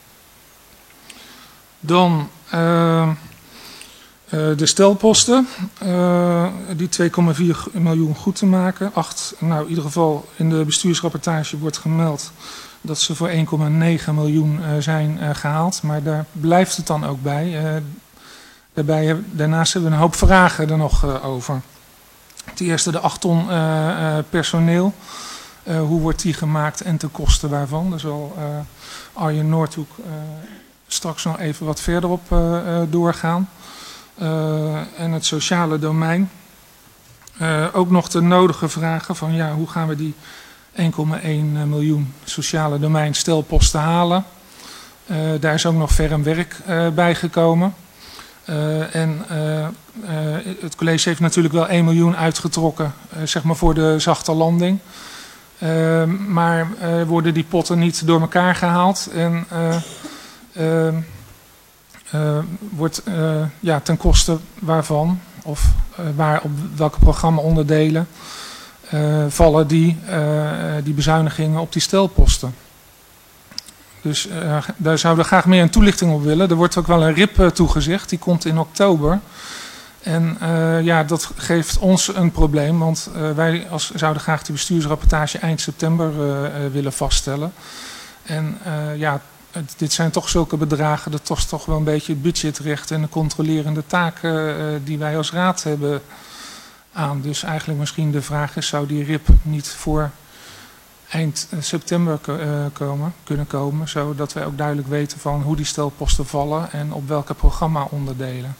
Dan uh, uh, de stelposten, uh, die twee komma vier miljoen goed te maken. Acht, nou in ieder geval in de bestuursrapportage wordt gemeld dat ze voor één komma negen miljoen uh, zijn uh, gehaald. Maar daar blijft het dan ook bij. Uh, daarbij, daarnaast hebben we een hoop vragen er nog uh, over. Ten eerste de acht ton uh, uh, personeel. Uh, hoe wordt die gemaakt en ten koste waarvan? Daar zal uh, Arjen Noordhoek uh, straks nog even wat verder op uh, uh, doorgaan. Uh, en het sociale domein. Uh, ook nog de nodige vragen van ja, hoe gaan we die één komma één miljoen sociale domein stelposten halen. Uh, daar is ook nog ferm werk uh, bijgekomen. Uh, en uh, uh, het college heeft natuurlijk wel één miljoen uitgetrokken uh, zeg maar voor de zachte landing. Uh, maar uh, worden die potten niet door elkaar gehaald en uh, uh, uh, wordt uh, ja, ten koste waarvan of uh, waar op welke programma-onderdelen uh, vallen die, uh, die bezuinigingen op die stelposten. Dus uh, daar zouden we graag meer een toelichting op willen. Er wordt ook wel een R I P uh, toegezegd, die komt in oktober. En uh, ja, dat geeft ons een probleem, want uh, wij als, zouden graag de bestuursrapportage eind september uh, uh, willen vaststellen. En uh, ja, het, dit zijn toch zulke bedragen, dat tost toch wel een beetje het budgetrecht en de controlerende taken uh, die wij als raad hebben aan. Dus eigenlijk misschien de vraag is, zou die R I P niet voor eind september komen, kunnen komen, zodat wij ook duidelijk weten van hoe die stelposten vallen en op welke programma-onderdelen.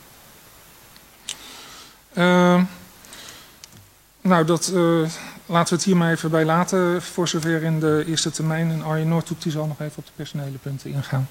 Uh, nou, dat, uh, laten we het hier maar even bij laten, voor zover in de eerste termijn. En Arjen Noordhoek die zal nog even op de personele punten ingaan.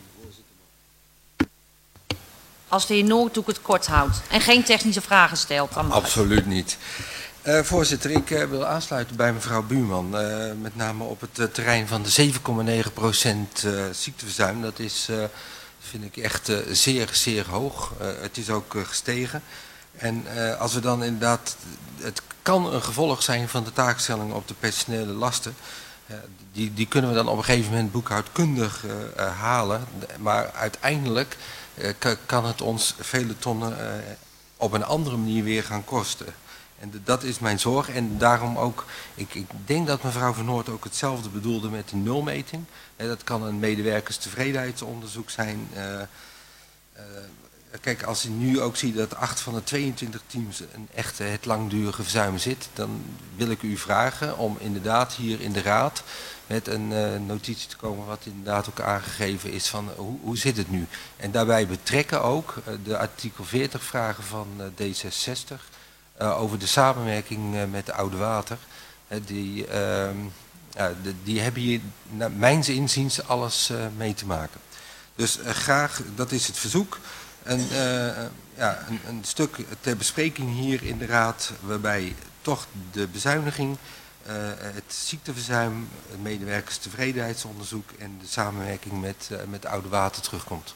Als de heer Noordhoek het kort houdt en geen technische vragen stelt, dan mag het. Absoluut niet. Uh, voorzitter, ik uh, wil aansluiten bij mevrouw Buurman, uh, met name op het uh, terrein van de zeven komma negen procent uh, ziekteverzuim. Dat is, uh, vind ik echt uh, zeer, zeer hoog. Uh, het is ook uh, gestegen. En uh, als we dan inderdaad, het kan een gevolg zijn van de taakstelling op de personele lasten. Uh, die, die kunnen we dan op een gegeven moment boekhoudkundig uh, uh, halen. Maar uiteindelijk uh, kan het ons vele tonnen uh, op een andere manier weer gaan kosten. En de, dat is mijn zorg en daarom ook, ik, ik denk dat mevrouw Van Noort ook hetzelfde bedoelde met de nulmeting. He, dat kan een medewerkerstevredenheidsonderzoek zijn. Uh, uh, kijk, als je nu ook ziet dat acht van de tweeëntwintig teams een echte het langdurige verzuim zit, dan wil ik u vragen om inderdaad hier in de raad met een uh, notitie te komen wat inderdaad ook aangegeven is van uh, hoe, hoe zit het nu. En daarbij betrekken ook uh, de artikel veertig vragen van uh, D zesenzestig. Uh, over de samenwerking uh, met de Oude Water. Uh, die, uh, uh, de, die hebben hier, naar mijns inziens, alles uh, mee te maken. Dus uh, graag, dat is het verzoek. Een, uh, ja, een, een stuk ter bespreking hier in de Raad, waarbij toch de bezuiniging uh, het ziekteverzuim, het medewerkerstevredenheidsonderzoek en de samenwerking met, uh, met Oude Water terugkomt.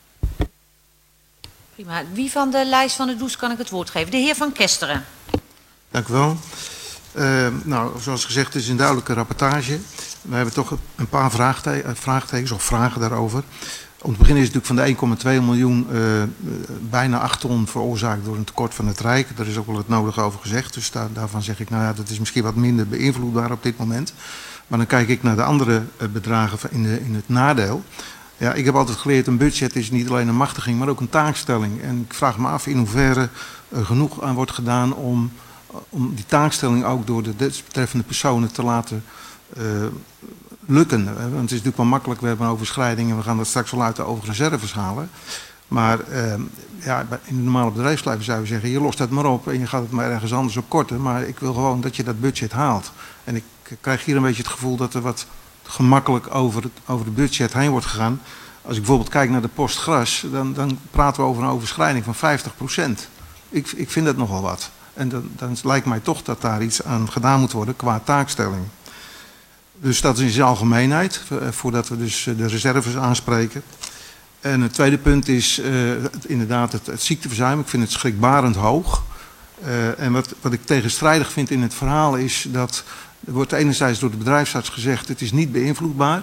Prima. Wie van de lijst van de D O E S kan ik het woord geven? De heer Van Kesteren. Dank u wel. Uh, nou, zoals gezegd, het is een duidelijke rapportage. We hebben toch een paar vraagte vraagtekens of vragen daarover. Om te beginnen is het natuurlijk van de één komma twee miljoen uh, bijna acht ton veroorzaakt door een tekort van het Rijk. Daar is ook wel het nodige over gezegd. Dus daar, daarvan zeg ik, nou ja, dat is misschien wat minder beïnvloedbaar op dit moment. Maar dan kijk ik naar de andere uh, bedragen in, de, in het nadeel. Ja, ik heb altijd geleerd, een budget is niet alleen een machtiging, maar ook een taakstelling. En ik vraag me af in hoeverre er genoeg aan wordt gedaan om, om die taakstelling ook door de desbetreffende personen te laten uh, lukken. Want het is natuurlijk wel makkelijk, we hebben een overschrijding en we gaan dat straks wel uit de overreserves halen. Maar uh, ja, in de normale bedrijfsleven zou je zeggen, je lost dat maar op en je gaat het maar ergens anders op korten. Maar ik wil gewoon dat je dat budget haalt. En ik krijg hier een beetje het gevoel dat er wat gemakkelijk over het, over het budget heen wordt gegaan. Als ik bijvoorbeeld kijk naar de post gras, dan, dan praten we over een overschrijding van vijftig procent. Ik, ik vind dat nogal wat. En dan, dan lijkt mij toch dat daar iets aan gedaan moet worden qua taakstelling. Dus dat is in zijn algemeenheid, voordat we dus de reserves aanspreken. En het tweede punt is uh, inderdaad het, het ziekteverzuim. Ik vind het schrikbarend hoog. Uh, en wat, wat ik tegenstrijdig vind in het verhaal is dat er wordt enerzijds door de bedrijfsarts gezegd het is niet beïnvloedbaar.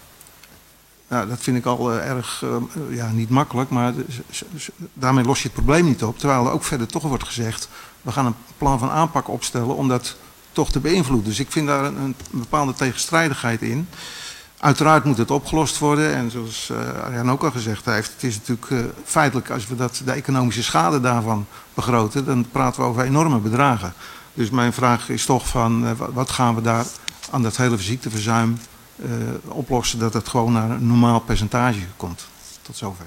Nou, dat vind ik al uh, erg, uh, ja, niet makkelijk, maar daarmee los je het probleem niet op. Terwijl er ook verder toch wordt gezegd, we gaan een plan van aanpak opstellen om dat toch te beïnvloeden. Dus ik vind daar een, een bepaalde tegenstrijdigheid in. Uiteraard moet het opgelost worden en zoals uh, Arjan ook al gezegd heeft, het is natuurlijk uh, feitelijk als we dat, de economische schade daarvan begroten, dan praten we over enorme bedragen. Dus mijn vraag is toch van uh, wat gaan we daar aan dat hele ziekteverzuim uh, oplossen dat het gewoon naar een normaal percentage komt. Tot zover.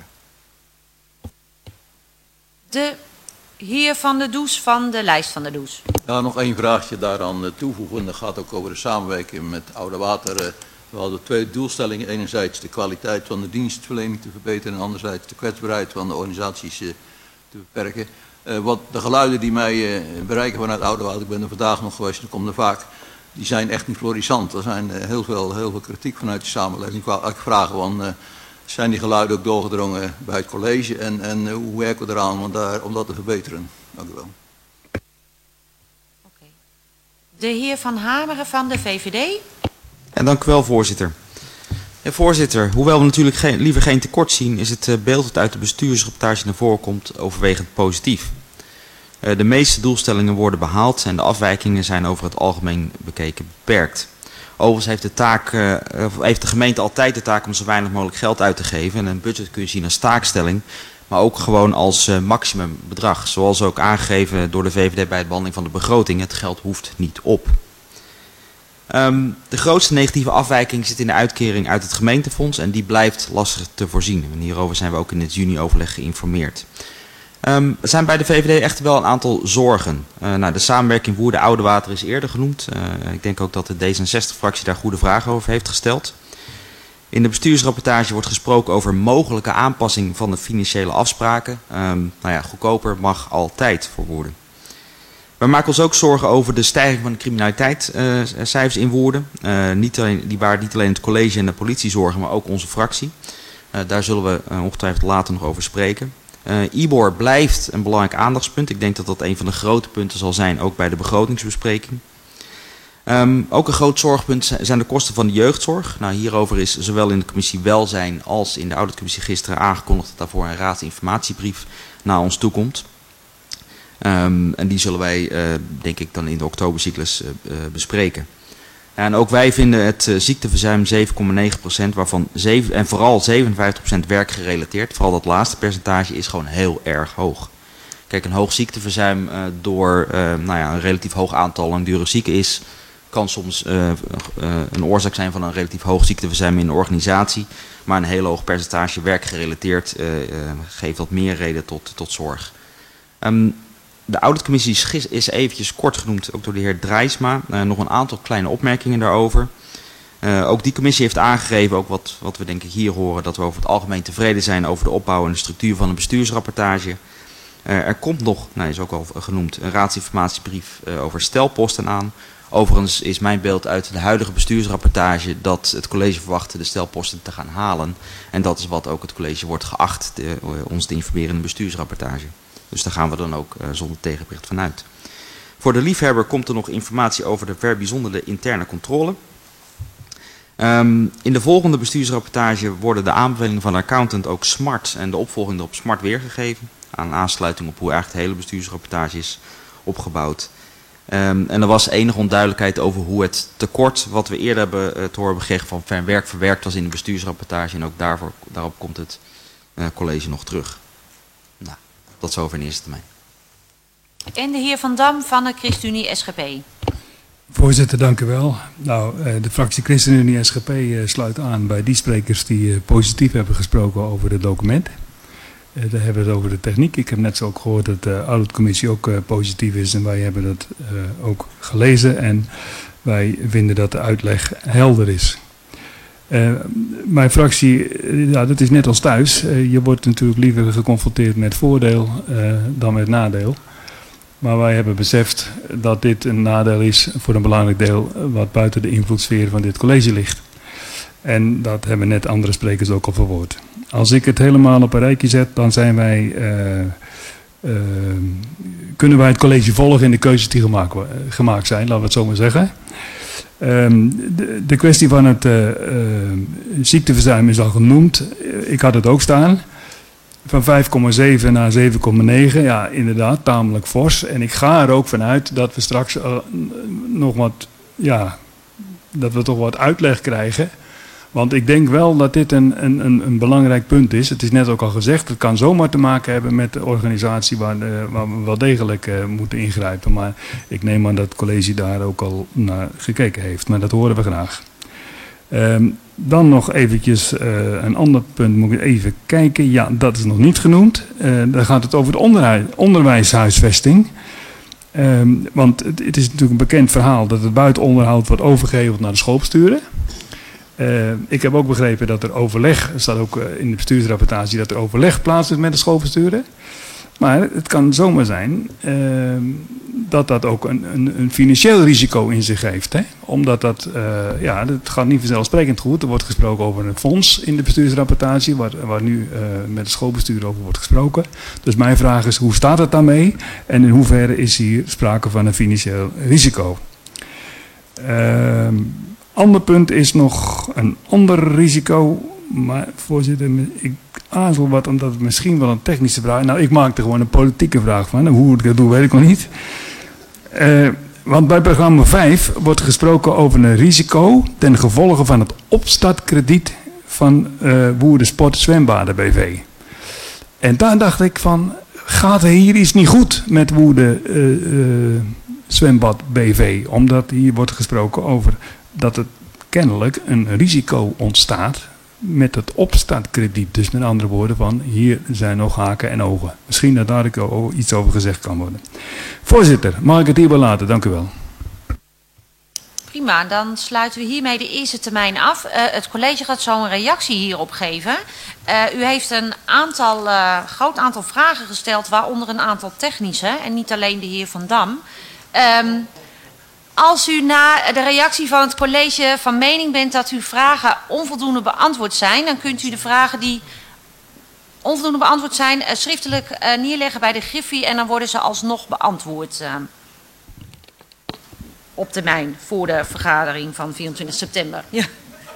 De heer van de D O E S van de lijst van de D O E S. Ja, nog één vraagje daaraan toevoegen. Dat gaat ook over de samenwerking met Oude Water. We hadden twee doelstellingen. Enerzijds de kwaliteit van de dienstverlening te verbeteren en anderzijds de kwetsbaarheid van de organisaties te beperken. Uh, wat de geluiden die mij uh, bereiken vanuit Oude Water, ik ben er vandaag nog geweest en ik kom er vaak, die zijn echt niet florissant. Er zijn uh, heel, veel, heel veel kritiek vanuit de samenleving. Ik wou eigenlijk vragen, van, uh, zijn die geluiden ook doorgedrongen bij het college en, en uh, hoe werken we eraan om, daar, om dat te verbeteren? Dank u wel. Okay. De heer Van Hameren van de V V D. Ja, dank u wel, voorzitter. Ja, voorzitter, hoewel we natuurlijk geen, liever geen tekort zien, is het uh, beeld dat uit de bestuursrapportage naar voren komt overwegend positief. Uh, de meeste doelstellingen worden behaald en de afwijkingen zijn over het algemeen bekeken beperkt. Overigens heeft de, taak, uh, heeft de gemeente altijd de taak om zo weinig mogelijk geld uit te geven. En een budget kun je zien als taakstelling, maar ook gewoon als uh, maximumbedrag. Zoals ook aangegeven door de V V D bij de behandeling van de begroting. Het geld hoeft niet op. Um, de grootste negatieve afwijking zit in de uitkering uit het gemeentefonds en die blijft lastig te voorzien. En hierover zijn we ook in het juni-overleg geïnformeerd. Um, er zijn bij de V V D echter wel een aantal zorgen. Uh, nou, de samenwerking Woerden Oude Water is eerder genoemd. Uh, ik denk ook dat de D zesenzestig-fractie daar goede vragen over heeft gesteld. In de bestuursrapportage wordt gesproken over mogelijke aanpassing van de financiële afspraken. Um, nou ja, goedkoper mag altijd voor Woerden. We maken ons ook zorgen over de stijging van de criminaliteitscijfers uh, in Woerden. Uh, niet alleen, die waren niet alleen het college en de politie zorgen, maar ook onze fractie. Uh, daar zullen we uh, ongetwijfeld later nog over spreken. Uh, I B O R blijft een belangrijk aandachtspunt. Ik denk dat dat een van de grote punten zal zijn, ook bij de begrotingsbespreking. Um, ook een groot zorgpunt zijn de kosten van de jeugdzorg. Nou, hierover is zowel in de commissie Welzijn als in de auditcommissie gisteren aangekondigd dat daarvoor een raadsinformatiebrief naar ons toekomt. Um, en die zullen wij, uh, denk ik, dan in de oktobercyclus uh, uh, bespreken. En ook wij vinden het uh, ziekteverzuim zeven komma negen procent, waarvan zeven, en vooral zevenenvijftig procent werkgerelateerd. Vooral dat laatste percentage is gewoon heel erg hoog. Kijk, een hoog ziekteverzuim uh, door uh, nou ja, een relatief hoog aantal langdurig zieken is, kan soms uh, uh, een oorzaak zijn van een relatief hoog ziekteverzuim in een organisatie. Maar een heel hoog percentage werkgerelateerd uh, uh, geeft wat meer reden tot, tot zorg. Um, De auditcommissie is eventjes kort genoemd, ook door de heer Drijsma. Uh, nog een aantal kleine opmerkingen daarover. Uh, ook die commissie heeft aangegeven, ook wat, wat we denk ik hier horen, dat we over het algemeen tevreden zijn over de opbouw en de structuur van een bestuursrapportage. Uh, er komt nog, nou is ook al genoemd, een raadsinformatiebrief uh, over stelposten aan. Overigens is mijn beeld uit de huidige bestuursrapportage dat het college verwachtte de stelposten te gaan halen. En dat is wat ook het college wordt geacht de, ons te informeren in de bestuursrapportage. Dus daar gaan we dan ook uh, zonder tegenbericht van uit. Voor de liefhebber komt er nog informatie over de verbijzonderde interne controle. Um, in de volgende bestuursrapportage worden de aanbevelingen van de accountant ook smart en de opvolging erop smart weergegeven. Aan aansluiting op hoe eigenlijk de hele bestuursrapportage is opgebouwd. Um, en er was enige onduidelijkheid over hoe het tekort wat we eerder hebben uh, te horen gekregen van verwerk verwerkt was in de bestuursrapportage. En ook daarvoor, daarop komt het uh, college nog terug. Nou, tot zover in eerste termijn. En de heer Van Dam van de ChristenUnie S G P. Voorzitter, dank u wel. Nou, de fractie ChristenUnie S G P sluit aan bij die sprekers die positief hebben gesproken over het document. Daar hebben we het over de techniek. Ik heb net zo ook gehoord dat de auditcommissie ook positief is en wij hebben dat ook gelezen en wij vinden dat de uitleg helder is. Uh, mijn fractie, ja, dat is net als thuis. Uh, je wordt natuurlijk liever geconfronteerd met voordeel uh, dan met nadeel. Maar wij hebben beseft dat dit een nadeel is voor een belangrijk deel wat buiten de invloedssfeer van dit college ligt. En dat hebben net andere sprekers ook al verwoord. Als ik het helemaal op een rijtje zet, dan zijn wij, uh, uh, kunnen wij het college volgen in de keuzes die gemaakt, gemaakt zijn, laten we het zo maar zeggen. Um, de, de kwestie van het uh, uh, ziekteverzuim is al genoemd. Ik had het ook staan. Van vijf komma zeven naar zeven komma negen, ja inderdaad, tamelijk fors. En ik ga er ook vanuit dat we straks uh, nog wat, ja, dat we toch wat uitleg krijgen. Want ik denk wel dat dit een, een, een belangrijk punt is. Het is net ook al gezegd, het kan zomaar te maken hebben met de organisatie waar, uh, waar we wel degelijk uh, moeten ingrijpen. Maar ik neem aan dat het college daar ook al naar gekeken heeft. Maar dat horen we graag. Um, dan nog eventjes uh, een ander punt, moet ik even kijken. Ja, dat is nog niet genoemd. Uh, dan gaat het over de onderwijs, onderwijshuisvesting. Um, want het, het is natuurlijk een bekend verhaal dat het buitenonderhoud wordt overgeheveld naar de schoolbesturen. Uh, ik heb ook begrepen dat er overleg, er staat ook uh, in de bestuursrapportage, dat er overleg plaatsvindt met de schoolbesturen. Maar het kan zomaar zijn uh, dat dat ook een, een, een financieel risico in zich heeft. Hè? Omdat dat, uh, ja, het gaat niet vanzelfsprekend goed. Er wordt gesproken over een fonds in de bestuursrapportage, waar, waar nu uh, met het schoolbestuur over wordt gesproken. Dus mijn vraag is, hoe staat het daarmee? En in hoeverre is hier sprake van een financieel risico? Uh, ander punt is nog een ander risico. Maar voorzitter, ik aarzel wat, omdat het misschien wel een technische vraag is. Nou, ik maak er gewoon een politieke vraag van. Hoe ik dat doe, weet ik nog niet. Uh, want bij programma vijf wordt gesproken over een risico ten gevolge van het opstartkrediet van uh, Woerden Sport Zwembaden B V. En daar dacht ik van, gaat er hier iets niet goed met Woerden uh, uh, Zwembad B V? Omdat hier wordt gesproken over dat het kennelijk een risico ontstaat met het opstartkrediet. Dus met andere woorden van, hier zijn nog haken en ogen. Misschien dat daar ook iets over gezegd kan worden. Voorzitter, mag ik het hierbij laten? Dank u wel. Prima, dan sluiten we hiermee de eerste termijn af. Uh, het college gaat zo een reactie hierop geven. Uh, u heeft een aantal, uh, groot aantal vragen gesteld, waaronder een aantal technische, en niet alleen de heer Van Dam. Um, Als u na de reactie van het college van mening bent dat uw vragen onvoldoende beantwoord zijn, dan kunt u de vragen die onvoldoende beantwoord zijn uh, schriftelijk uh, neerleggen bij de Griffie en dan worden ze alsnog beantwoord uh, op termijn voor de vergadering van vierentwintig september. Ja.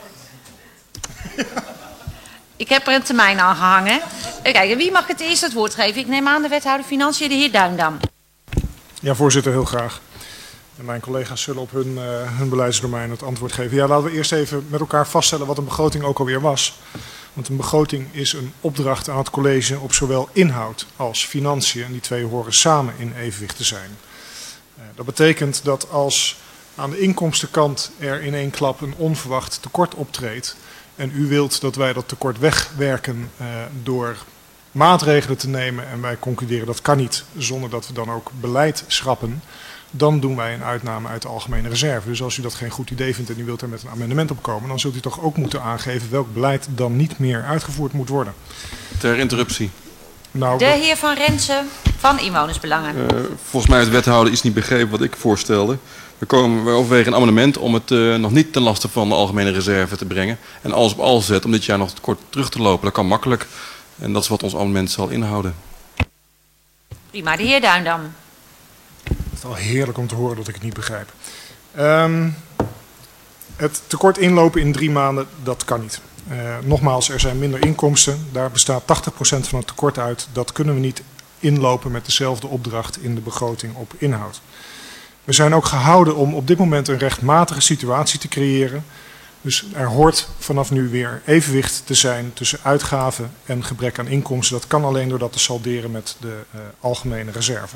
Ik heb er een termijn aan gehangen. Kijk, wie mag het eerst het woord geven? Ik neem aan de wethouder Financiën, de heer Duindam. Ja, voorzitter, heel graag. En mijn collega's zullen op hun, uh, hun beleidsdomein het antwoord geven. Ja, laten we eerst even met elkaar vaststellen wat een begroting ook alweer was. Want een begroting is een opdracht aan het college op zowel inhoud als financiën. En die twee horen samen in evenwicht te zijn. Uh, dat betekent dat als aan de inkomstenkant er in één klap een onverwacht tekort optreedt. En u wilt dat wij dat tekort wegwerken uh, door maatregelen te nemen. En wij concluderen dat kan niet zonder dat we dan ook beleid schrappen. Dan doen wij een uitname uit de algemene reserve. Dus als u dat geen goed idee vindt en u wilt er met een amendement op komen, dan zult u toch ook moeten aangeven welk beleid dan niet meer uitgevoerd moet worden. Ter interruptie. Nou, de heer Van Rensen van Inwonersbelangen. Uh, volgens mij heeft de wethouder iets niet begrepen wat ik voorstelde. We, komen, we overwegen een amendement om het uh, nog niet ten laste van de algemene reserve te brengen. En alles op alles zetten om dit jaar nog kort terug te lopen. Dat kan makkelijk. En dat is wat ons amendement zal inhouden. Prima, de heer Duindam. Het is al heerlijk om te horen dat ik het niet begrijp. Um, het tekort inlopen in drie maanden, dat kan niet. Uh, nogmaals, er zijn minder inkomsten. Daar bestaat tachtig procent van het tekort uit. Dat kunnen we niet inlopen met dezelfde opdracht in de begroting op inhoud. We zijn ook gehouden om op dit moment een rechtmatige situatie te creëren. Dus er hoort vanaf nu weer evenwicht te zijn tussen uitgaven en gebrek aan inkomsten. Dat kan alleen door dat te salderen met de uh, algemene reserve.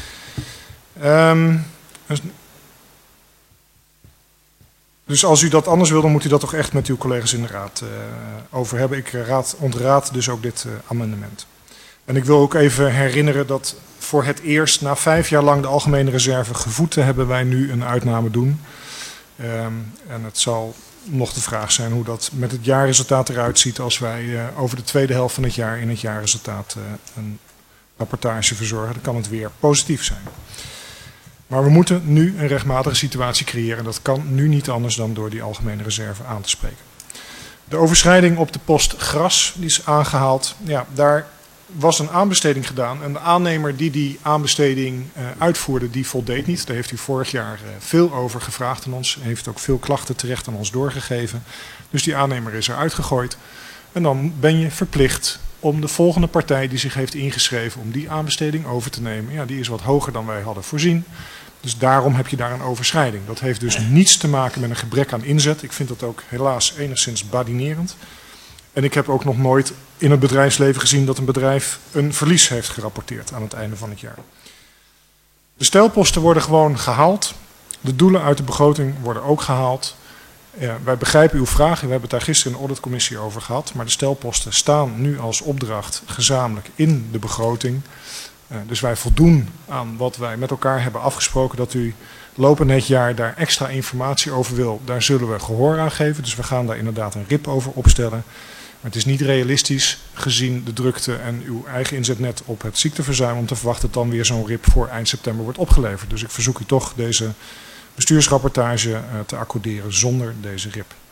Um, dus als u dat anders wil, dan moet u dat toch echt met uw collega's in de raad uh, over hebben. Ik raad, ontraad dus ook dit uh, amendement. En ik wil ook even herinneren dat voor het eerst na vijf jaar lang de algemene reserve gevoed te hebben wij nu een uitname doen. Um, en het zal nog de vraag zijn hoe dat met het jaarresultaat eruit ziet als wij uh, over de tweede helft van het jaar in het jaarresultaat uh, een rapportage verzorgen. Dan kan het weer positief zijn. Maar we moeten nu een rechtmatige situatie creëren. Dat kan nu niet anders dan door die algemene reserve aan te spreken. De overschrijding op de post gras die is aangehaald. Ja, daar was een aanbesteding gedaan. En de aannemer die die aanbesteding uh, uitvoerde, die voldeed niet. Daar heeft u vorig jaar uh, veel over gevraagd aan ons. Heeft ook veel klachten terecht aan ons doorgegeven. Dus die aannemer is eruit gegooid. En dan ben je verplicht om de volgende partij die zich heeft ingeschreven om die aanbesteding over te nemen. Ja, die is wat hoger dan wij hadden voorzien. Dus daarom heb je daar een overschrijding. Dat heeft dus niets te maken met een gebrek aan inzet. Ik vind dat ook helaas enigszins badinerend. En ik heb ook nog nooit in het bedrijfsleven gezien dat een bedrijf een verlies heeft gerapporteerd aan het einde van het jaar. De stelposten worden gewoon gehaald. De doelen uit de begroting worden ook gehaald. Ja, wij begrijpen uw vraag. We hebben het daar gisteren in de auditcommissie over gehad. Maar de stelposten staan nu als opdracht gezamenlijk in de begroting. Uh, dus wij voldoen aan wat wij met elkaar hebben afgesproken. Dat u lopend het jaar daar extra informatie over wil. Daar zullen we gehoor aan geven. Dus we gaan daar inderdaad een R I P over opstellen. Maar het is niet realistisch gezien de drukte en uw eigen inzet net op het ziekteverzuim om te verwachten dat dan weer zo'n R I P voor eind september wordt opgeleverd. Dus ik verzoek u toch deze bestuursrapportage uh, te accorderen zonder deze R I P.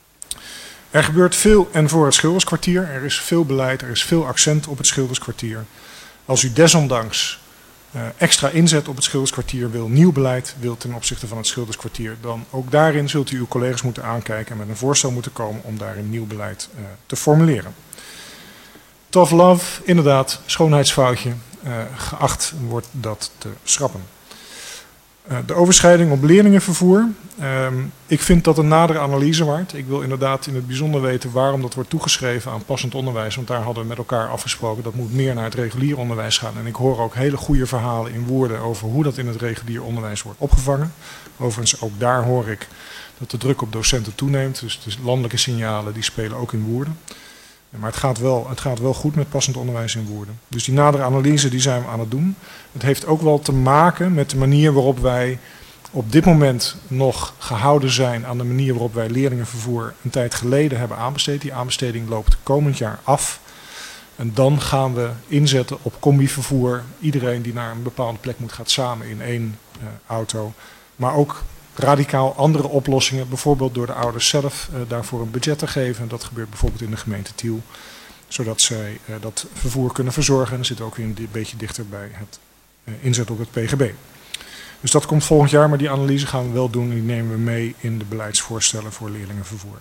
Er gebeurt veel en voor het Schilderskwartier. Er is veel beleid, er is veel accent op het Schilderskwartier. Als u desondanks uh, extra inzet op het Schilderskwartier wil, nieuw beleid wil ten opzichte van het Schilderskwartier, dan ook daarin zult u uw collega's moeten aankijken en met een voorstel moeten komen om daar een nieuw beleid uh, te formuleren. Tough love, inderdaad, schoonheidsfoutje, uh, geacht wordt dat te schrappen. Uh, de overschrijding op leerlingenvervoer. Um, ik vind dat een nadere analyse waard. Ik wil inderdaad in het bijzonder weten waarom dat wordt toegeschreven aan passend onderwijs. Want daar hadden we met elkaar afgesproken. Dat moet meer naar het regulier onderwijs gaan. En ik hoor ook hele goede verhalen in Woerden over hoe dat in het regulier onderwijs wordt opgevangen. Overigens ook daar hoor ik dat de druk op docenten toeneemt. Dus de landelijke signalen die spelen ook in Woerden. Maar het gaat, wel, het gaat wel goed met passend onderwijs in Woerden. Dus die nadere analyse die zijn we aan het doen. Het heeft ook wel te maken met de manier waarop wij op dit moment nog gehouden zijn aan de manier waarop wij leerlingenvervoer een tijd geleden hebben aanbesteed. Die aanbesteding loopt komend jaar af. En dan gaan we inzetten op combivervoer. Iedereen die naar een bepaalde plek moet gaat samen in één uh, auto. Maar ook radicaal andere oplossingen, bijvoorbeeld door de ouders zelf uh, daarvoor een budget te geven. Dat gebeurt bijvoorbeeld in de gemeente Tiel, zodat zij uh, dat vervoer kunnen verzorgen. En dan zit ook weer een beetje dichter bij het uh, inzet op het P G B. Dus dat komt volgend jaar, maar die analyse gaan we wel doen en die nemen we mee in de beleidsvoorstellen voor leerlingenvervoer.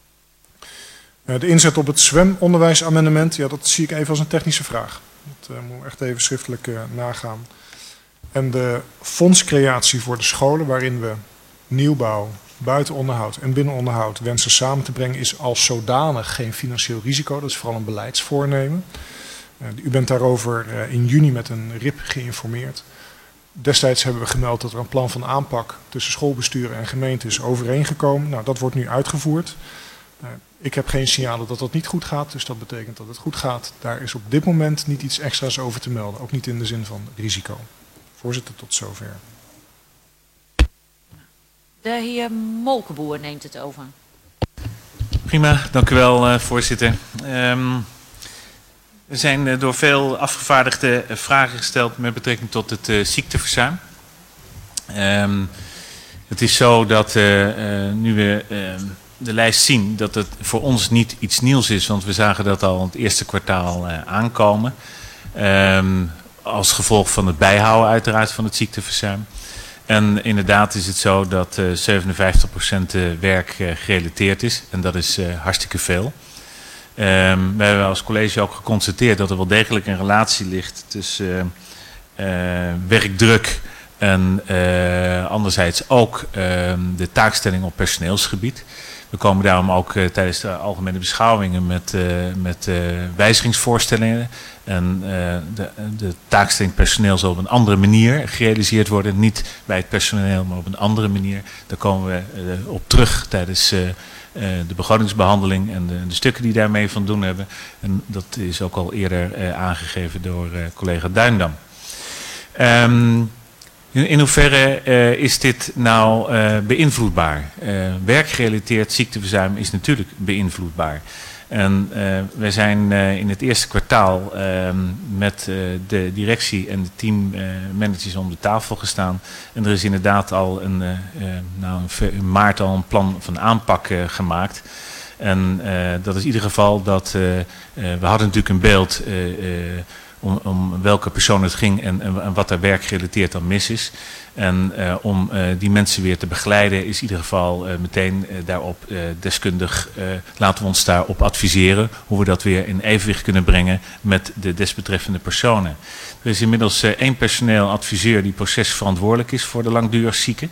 Uh, de inzet op het zwemonderwijsamendement, ja, dat zie ik even als een technische vraag. Dat uh, moet echt even schriftelijk uh, nagaan. En de fondscreatie voor de scholen, waarin we nieuwbouw, buitenonderhoud en binnenonderhoud wensen samen te brengen, is als zodanig geen financieel risico. Dat is vooral een beleidsvoornemen. Uh, u bent daarover uh, in juni met een R I P geïnformeerd. Destijds hebben we gemeld dat er een plan van aanpak tussen schoolbesturen en gemeente is overeengekomen. Nou, dat wordt nu uitgevoerd. Uh, ik heb geen signalen dat dat niet goed gaat, dus dat betekent dat het goed gaat. Daar is op dit moment niet iets extra's over te melden, ook niet in de zin van risico. Voorzitter, tot zover. De heer Molkenboer neemt het over. Prima, dank u wel, uh, voorzitter. Um, er zijn uh, door veel afgevaardigden uh, vragen gesteld met betrekking tot het uh, ziekteverzuim. Um, het is zo dat uh, uh, nu we uh, de lijst zien, dat het voor ons niet iets nieuws is. Want we zagen dat al in het eerste kwartaal uh, aankomen. Um, als gevolg van het bijhouden uiteraard van het ziekteverzuim. En inderdaad is het zo dat uh, zevenenvijftig procent werk uh, gerelateerd is. En dat is uh, hartstikke veel. Um, we hebben als college ook geconstateerd dat er wel degelijk een relatie ligt tussen uh, uh, werkdruk en uh, anderzijds ook uh, de taakstelling op personeelsgebied. We komen daarom ook uh, tijdens de algemene beschouwingen met, uh, met uh, wijzigingsvoorstellingen. En uh, de, de taakstelling personeel zal op een andere manier gerealiseerd worden. Niet bij het personeel, maar op een andere manier. Daar komen we uh, op terug tijdens uh, uh, de begrotingsbehandeling en de, de stukken die daarmee van doen hebben. En dat is ook al eerder uh, aangegeven door uh, collega Duindam. Um, In, in hoeverre uh, is dit nou uh, beïnvloedbaar? Uh, werkgerelateerd ziekteverzuim is natuurlijk beïnvloedbaar. En uh, wij zijn uh, in het eerste kwartaal uh, met uh, de directie en de teammanagers uh, om de tafel gestaan. En er is inderdaad al een, uh, uh, nou in maart al een plan van aanpak uh, gemaakt. En uh, dat is in ieder geval dat uh, uh, we hadden natuurlijk een beeld uh, uh, Om, om welke persoon het ging en, en, en wat daar werkgerelateerd dan mis is. En uh, om uh, die mensen weer te begeleiden is in ieder geval uh, meteen uh, daarop uh, deskundig, uh, laten we ons daarop adviseren hoe we dat weer in evenwicht kunnen brengen met de desbetreffende personen. Er is inmiddels uh, één personeeladviseur die procesverantwoordelijk is voor de langdurig zieken.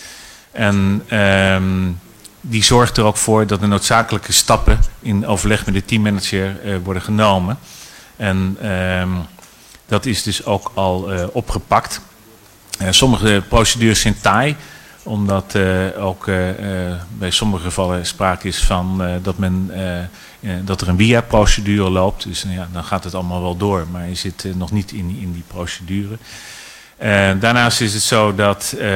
En um, die zorgt er ook voor dat de noodzakelijke stappen in overleg met de teammanager uh, worden genomen. En uh, dat is dus ook al uh, opgepakt. Uh, sommige procedures zijn taai, omdat uh, ook uh, uh, bij sommige gevallen sprake is van uh, dat, men, uh, uh, dat er een W I A-procedure loopt. Dus uh, ja, dan gaat het allemaal wel door, maar je zit uh, nog niet in, in die procedure. Uh, daarnaast is het zo dat uh,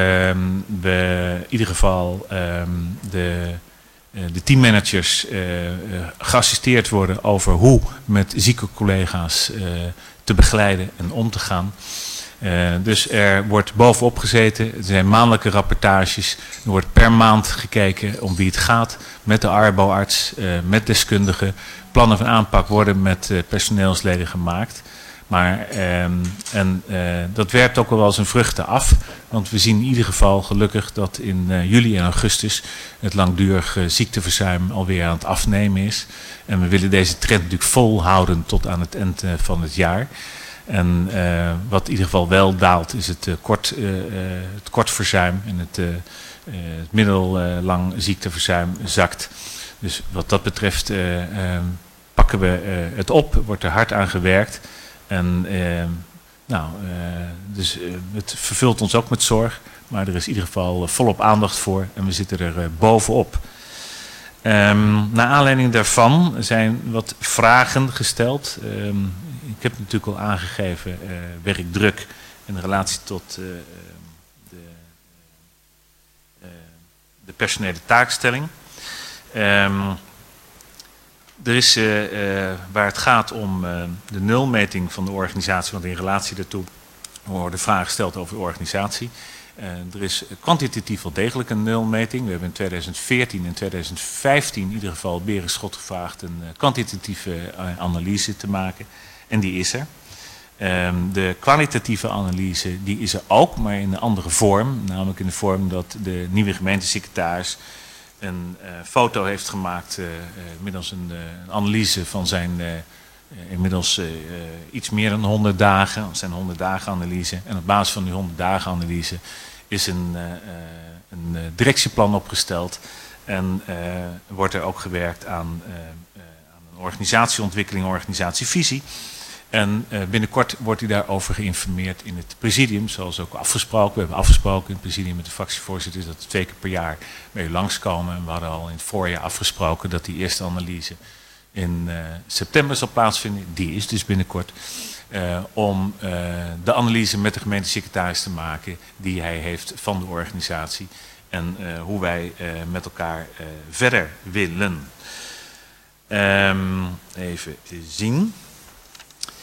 we in ieder geval uh, de... de teammanagers uh, uh, geassisteerd worden over hoe met zieke collega's uh, te begeleiden en om te gaan. Uh, dus er wordt bovenop gezeten, er zijn maandelijke rapportages, er wordt per maand gekeken om wie het gaat met de arbo-arts, uh, met deskundigen. Plannen van aanpak worden met uh, personeelsleden gemaakt. Maar um, en, uh, dat werpt ook wel zijn vruchten af. Want we zien in ieder geval gelukkig dat in uh, juli en augustus het langdurig uh, ziekteverzuim alweer aan het afnemen is. En we willen deze trend natuurlijk volhouden tot aan het eind uh, van het jaar. En uh, wat in ieder geval wel daalt is het, uh, kort, uh, uh, het kortverzuim en het, uh, uh, het middellang uh, ziekteverzuim zakt. Dus wat dat betreft uh, uh, pakken we uh, het op, wordt er hard aan gewerkt. En uh, nou, uh, dus uh, het vervult ons ook met zorg, maar er is in ieder geval uh, volop aandacht voor en we zitten er uh, bovenop. Um, naar aanleiding daarvan zijn wat vragen gesteld. Um, ik heb natuurlijk al aangegeven uh, werkdruk in relatie tot uh, de, uh, de personele taakstelling. Um, Er is, uh, uh, waar het gaat om uh, de nulmeting van de organisatie, want in relatie daartoe worden vragen gesteld over de organisatie. Uh, er is kwantitatief wel degelijk een nulmeting. We hebben in tweeduizend veertien en tweeduizend vijftien in ieder geval Berenschot gevraagd een uh, kwantitatieve uh, analyse te maken. En die is er. Um, de kwalitatieve analyse die is er ook, maar in een andere vorm. Namelijk in de vorm dat de nieuwe gemeentesecretaris een uh, foto heeft gemaakt uh, uh, middels een, uh, een analyse van zijn uh, uh, inmiddels uh, uh, iets meer dan honderd dagen, zijn honderd dagen analyse. En op basis van die honderd dagen analyse is een, uh, uh, een uh, directieplan opgesteld en uh, wordt er ook gewerkt aan, uh, uh, aan een organisatieontwikkeling, organisatievisie. En uh, binnenkort wordt u daarover geïnformeerd in het presidium, zoals ook afgesproken. We hebben afgesproken in het presidium met de fractievoorzitter dat we twee keer per jaar bij u langskomen. En we hadden al in het voorjaar afgesproken dat die eerste analyse in uh, september zal plaatsvinden. Die is dus binnenkort. Uh, om uh, de analyse met de gemeentesecretaris te maken die hij heeft van de organisatie. En uh, hoe wij uh, met elkaar uh, verder willen. Um, even zien.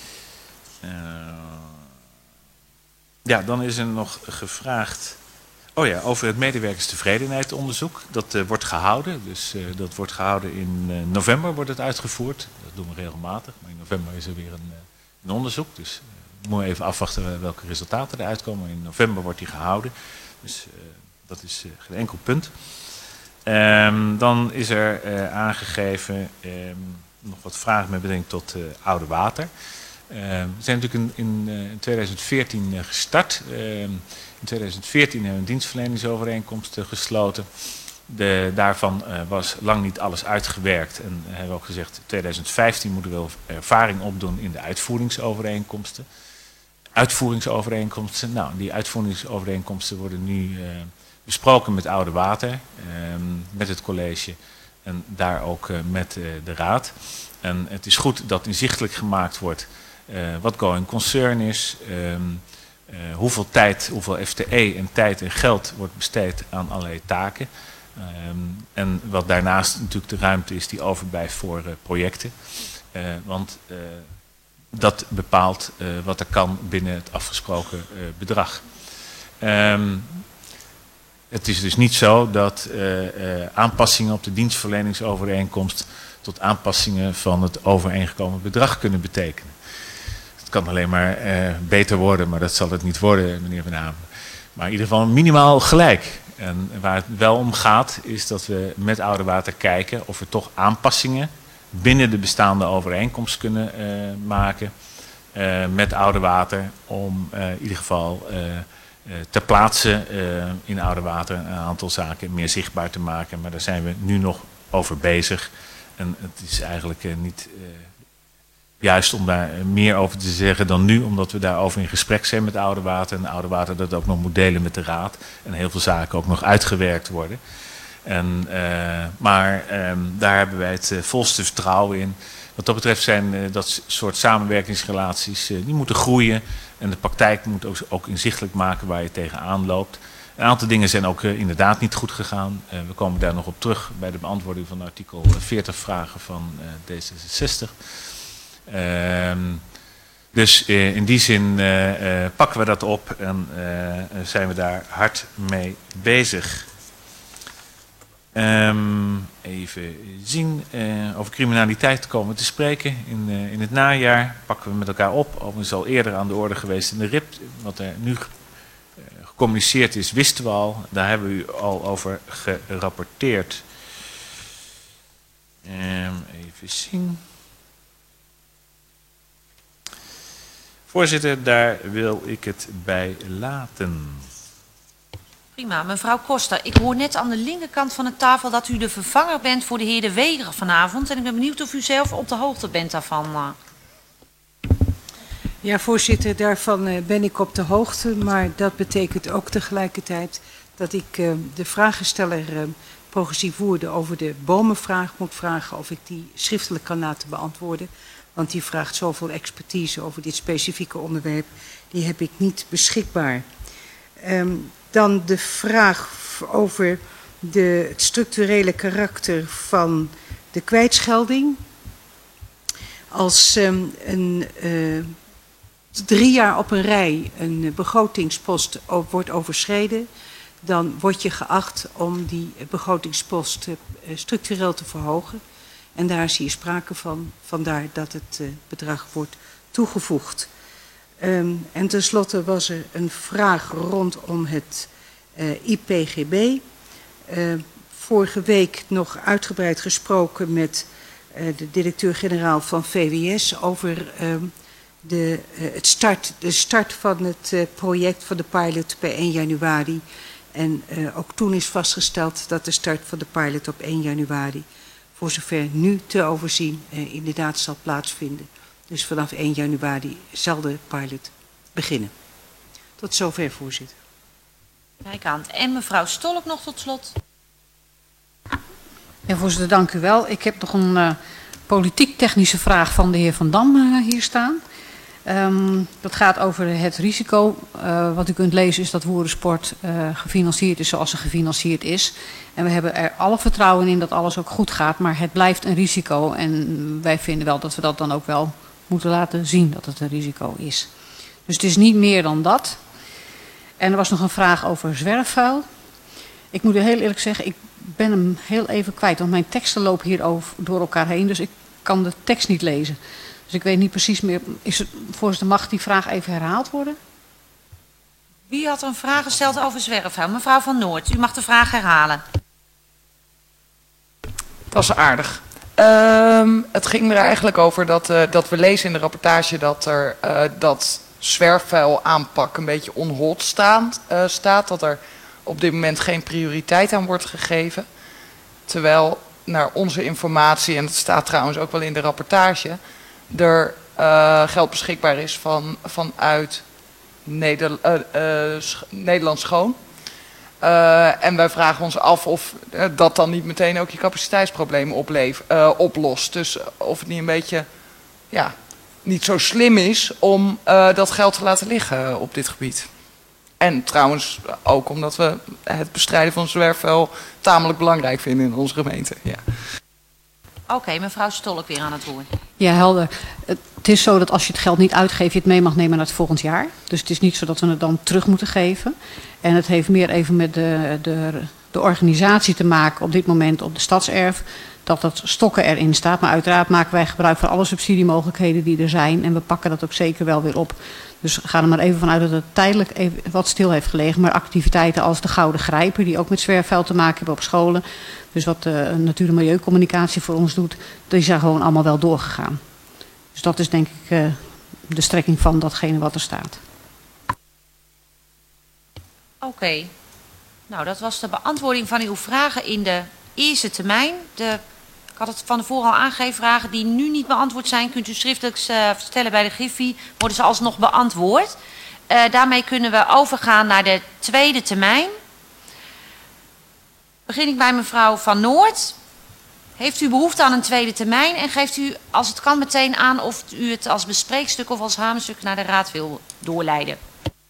Uh, ja, dan is er nog gevraagd Oh ja, over het medewerkerstevredenheidsonderzoek. Dat uh, wordt gehouden. Dus uh, dat wordt gehouden in uh, november wordt het uitgevoerd. Dat doen we regelmatig. Maar in november is er weer een, uh, een onderzoek. Dus uh, we moeten even afwachten welke resultaten eruit komen. In november wordt die gehouden. Dus uh, dat is uh, geen enkel punt. Um, dan is er uh, aangegeven um, nog wat vragen met betrekking tot uh, oude water. Uh, we zijn natuurlijk in, in, uh, in tweeduizend veertien uh, gestart. Uh, in tweeduizend veertien hebben we een dienstverleningsovereenkomst uh, gesloten. De, daarvan uh, was lang niet alles uitgewerkt. En uh, hebben we ook gezegd, in tweeduizend vijftien moeten we wel ervaring opdoen in de uitvoeringsovereenkomsten. Uitvoeringsovereenkomsten. Nou, die uitvoeringsovereenkomsten worden nu uh, besproken met Oude Water, uh, met het college en daar ook uh, met uh, de raad. En het is goed dat inzichtelijk gemaakt wordt uh, wat going concern is, um, uh, hoeveel tijd, hoeveel F T E en tijd en geld wordt besteed aan allerlei taken. Um, en wat daarnaast natuurlijk de ruimte is die overblijft voor uh, projecten. Uh, want uh, dat bepaalt uh, wat er kan binnen het afgesproken uh, bedrag. Um, het is dus niet zo dat uh, uh, aanpassingen op de dienstverleningsovereenkomst tot aanpassingen van het overeengekomen bedrag kunnen betekenen. Het kan alleen maar uh, beter worden, maar dat zal het niet worden, meneer Van Hamen. Maar in ieder geval minimaal gelijk. En waar het wel om gaat, is dat we met Oude Water kijken of we toch aanpassingen binnen de bestaande overeenkomst kunnen uh, maken uh, met Oude Water. Om uh, in ieder geval uh, uh, ter plaatse uh, in Oude Water een aantal zaken meer zichtbaar te maken. Maar daar zijn we nu nog over bezig. En het is eigenlijk uh, niet uh, juist om daar uh, meer over te zeggen dan nu. Omdat we daarover in gesprek zijn met Oude Water. En Oude Water dat ook nog moet delen met de raad. En heel veel zaken ook nog uitgewerkt worden. En, uh, maar um, daar hebben wij het uh, volste vertrouwen in. Wat dat betreft zijn uh, dat soort samenwerkingsrelaties, uh, die moeten groeien. En de praktijk moet ook, ook inzichtelijk maken waar je tegenaan loopt. Een aantal dingen zijn ook uh, inderdaad niet goed gegaan. Uh, we komen daar nog op terug bij de beantwoording van artikel veertig vragen van uh, D zesenzestig. Uh, dus uh, in die zin uh, uh, pakken we dat op en uh, zijn we daar hard mee bezig. Um, even zien, uh, over criminaliteit komen we te spreken in, uh, in het najaar. Pakken we met elkaar op. Overigens al eerder aan de orde geweest in de R I P. Wat er nu uh, gecommuniceerd is, wisten we al. Daar hebben we u al over gerapporteerd. Um, even zien. Voorzitter, daar wil ik het bij laten. Prima. Mevrouw Koster, ik hoor net aan de linkerkant van de tafel dat u de vervanger bent voor de heer De Weger vanavond. En ik ben benieuwd of u zelf op de hoogte bent daarvan. Ja, voorzitter, daarvan ben ik op de hoogte. Maar dat betekent ook tegelijkertijd dat ik uh, de vragensteller uh, progressief woorden over de bomenvraag moet vragen of ik die schriftelijk kan laten beantwoorden. Want die vraagt zoveel expertise over dit specifieke onderwerp. Die heb ik niet beschikbaar. Um, Dan de vraag over de, het structurele karakter van de kwijtschelding. Als um, een, uh, drie jaar op een rij een begrotingspost wordt overschreden, dan word je geacht om die begrotingspost uh, structureel te verhogen. En daar is hier sprake van, vandaar dat het uh, bedrag wordt toegevoegd. Um, en tenslotte was er een vraag rondom het uh, I P G B. Uh, vorige week nog uitgebreid gesproken met uh, de directeur-generaal van V W S over um, de, uh, het start, de start van het uh, project van de pilot per één januari. En uh, ook toen is vastgesteld dat de start van de pilot op één januari, voor zover nu te overzien, uh, inderdaad zal plaatsvinden. Dus vanaf één januari zal de pilot beginnen. Tot zover, voorzitter. Kijk aan. En mevrouw Stolk nog tot slot. Ja, voorzitter, dank u wel. Ik heb nog een uh, politiek-technische vraag van de heer Van Dam uh, hier staan. Um, dat gaat over het risico. Uh, wat u kunt lezen is dat Woerdensport uh, gefinancierd is zoals ze gefinancierd is. En we hebben er alle vertrouwen in dat alles ook goed gaat. Maar het blijft een risico. En wij vinden wel dat we dat dan ook wel moeten laten zien dat het een risico is. Dus het is niet meer dan dat. En er was nog een vraag over zwerfvuil. Ik moet u heel eerlijk zeggen, ik ben hem heel even kwijt. Want mijn teksten lopen hier over, door elkaar heen. Dus ik kan de tekst niet lezen. Dus ik weet niet precies meer. Is het, voorzitter, mag die vraag even herhaald worden? Wie had een vraag gesteld over zwerfvuil? Mevrouw Van Noort, u mag de vraag herhalen. Dat is aardig. Um, het ging er eigenlijk over dat, uh, dat we lezen in de rapportage dat er uh, dat zwerfvuil aanpak een beetje on hold staat, uh, staat. Dat er op dit moment geen prioriteit aan wordt gegeven. Terwijl naar onze informatie, en dat staat trouwens ook wel in de rapportage, er uh, geld beschikbaar is van, vanuit Neder, uh, uh, sch Nederland Schoon. Uh, en wij vragen ons af of uh, dat dan niet meteen ook je capaciteitsproblemen opleef, uh, oplost. Dus of het niet een beetje, ja, niet zo slim is om uh, dat geld te laten liggen op dit gebied. En trouwens ook omdat we het bestrijden van zwerfvuil tamelijk belangrijk vinden in onze gemeente. Ja. Oké, okay, mevrouw Stolk weer aan het woord. Ja, helder. Het is zo dat als je het geld niet uitgeeft, je het mee mag nemen naar het volgend jaar. Dus het is niet zo dat we het dan terug moeten geven. En het heeft meer even met de, de, de organisatie te maken op dit moment op de stadserf. Dat dat stokken erin staat. Maar uiteraard maken wij gebruik van alle subsidiemogelijkheden die er zijn. En we pakken dat ook zeker wel weer op. Dus ga er maar even vanuit dat het tijdelijk even wat stil heeft gelegen. Maar activiteiten als de Gouden Grijper, die ook met zwerfvuil te maken hebben op scholen. Dus wat de natuur- en milieucommunicatie voor ons doet, die zijn gewoon allemaal wel doorgegaan. Dus dat is denk ik uh, de strekking van datgene wat er staat. Oké. Okay. Nou, dat was de beantwoording van uw vragen in de eerste termijn. De, ik had het van tevoren al aangegeven, vragen die nu niet beantwoord zijn, kunt u schriftelijk uh, stellen bij de Griffie, worden ze alsnog beantwoord. Uh, daarmee kunnen we overgaan naar de tweede termijn. Begin ik bij mevrouw Van Noort. Heeft u behoefte aan een tweede termijn en geeft u, als het kan, meteen aan of u het als bespreekstuk of als hamerstuk naar de raad wil doorleiden?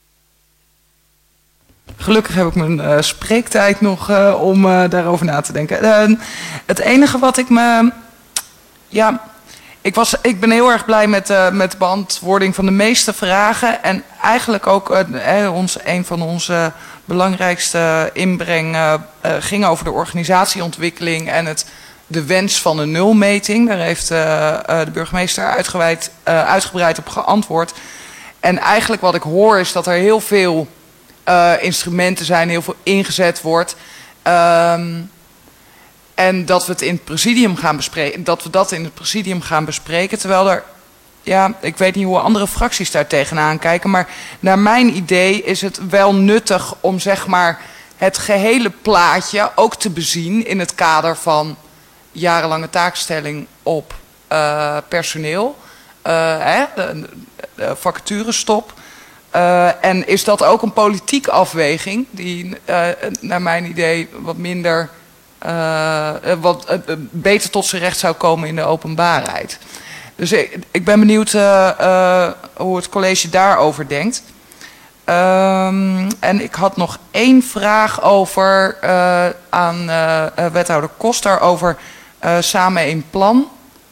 Gelukkig heb ik mijn uh, spreektijd nog uh, om uh, daarover na te denken. Uh, het enige wat ik me... Ja, ik, was, ik ben heel erg blij met, uh, met de beantwoording van de meeste vragen. En eigenlijk ook uh, eh, ons, een van onze belangrijkste inbreng uh, uh, ging over de organisatieontwikkeling en het, de wens van een nulmeting. Daar heeft uh, uh, de burgemeester uitgebreid, uh, uitgebreid op geantwoord. En eigenlijk wat ik hoor is dat er heel veel uh, instrumenten zijn, heel veel ingezet wordt. Um, en dat we het in het presidium gaan bespreken, dat we dat in het presidium gaan bespreken, terwijl er, ja, ik weet niet hoe andere fracties daar tegenaan kijken, maar naar mijn idee is het wel nuttig om zeg maar het gehele plaatje ook te bezien in het kader van jarenlange taakstelling op uh, personeel, uh, hè, de, de vacaturestop. Uh, en is dat ook een politieke afweging die uh, naar mijn idee wat minder, uh, wat uh, beter tot zijn recht zou komen in de openbaarheid. Dus ik, ik ben benieuwd uh, uh, hoe het college daarover denkt. Um, en ik had nog één vraag over uh, aan uh, wethouder Koster over uh, samen één plan.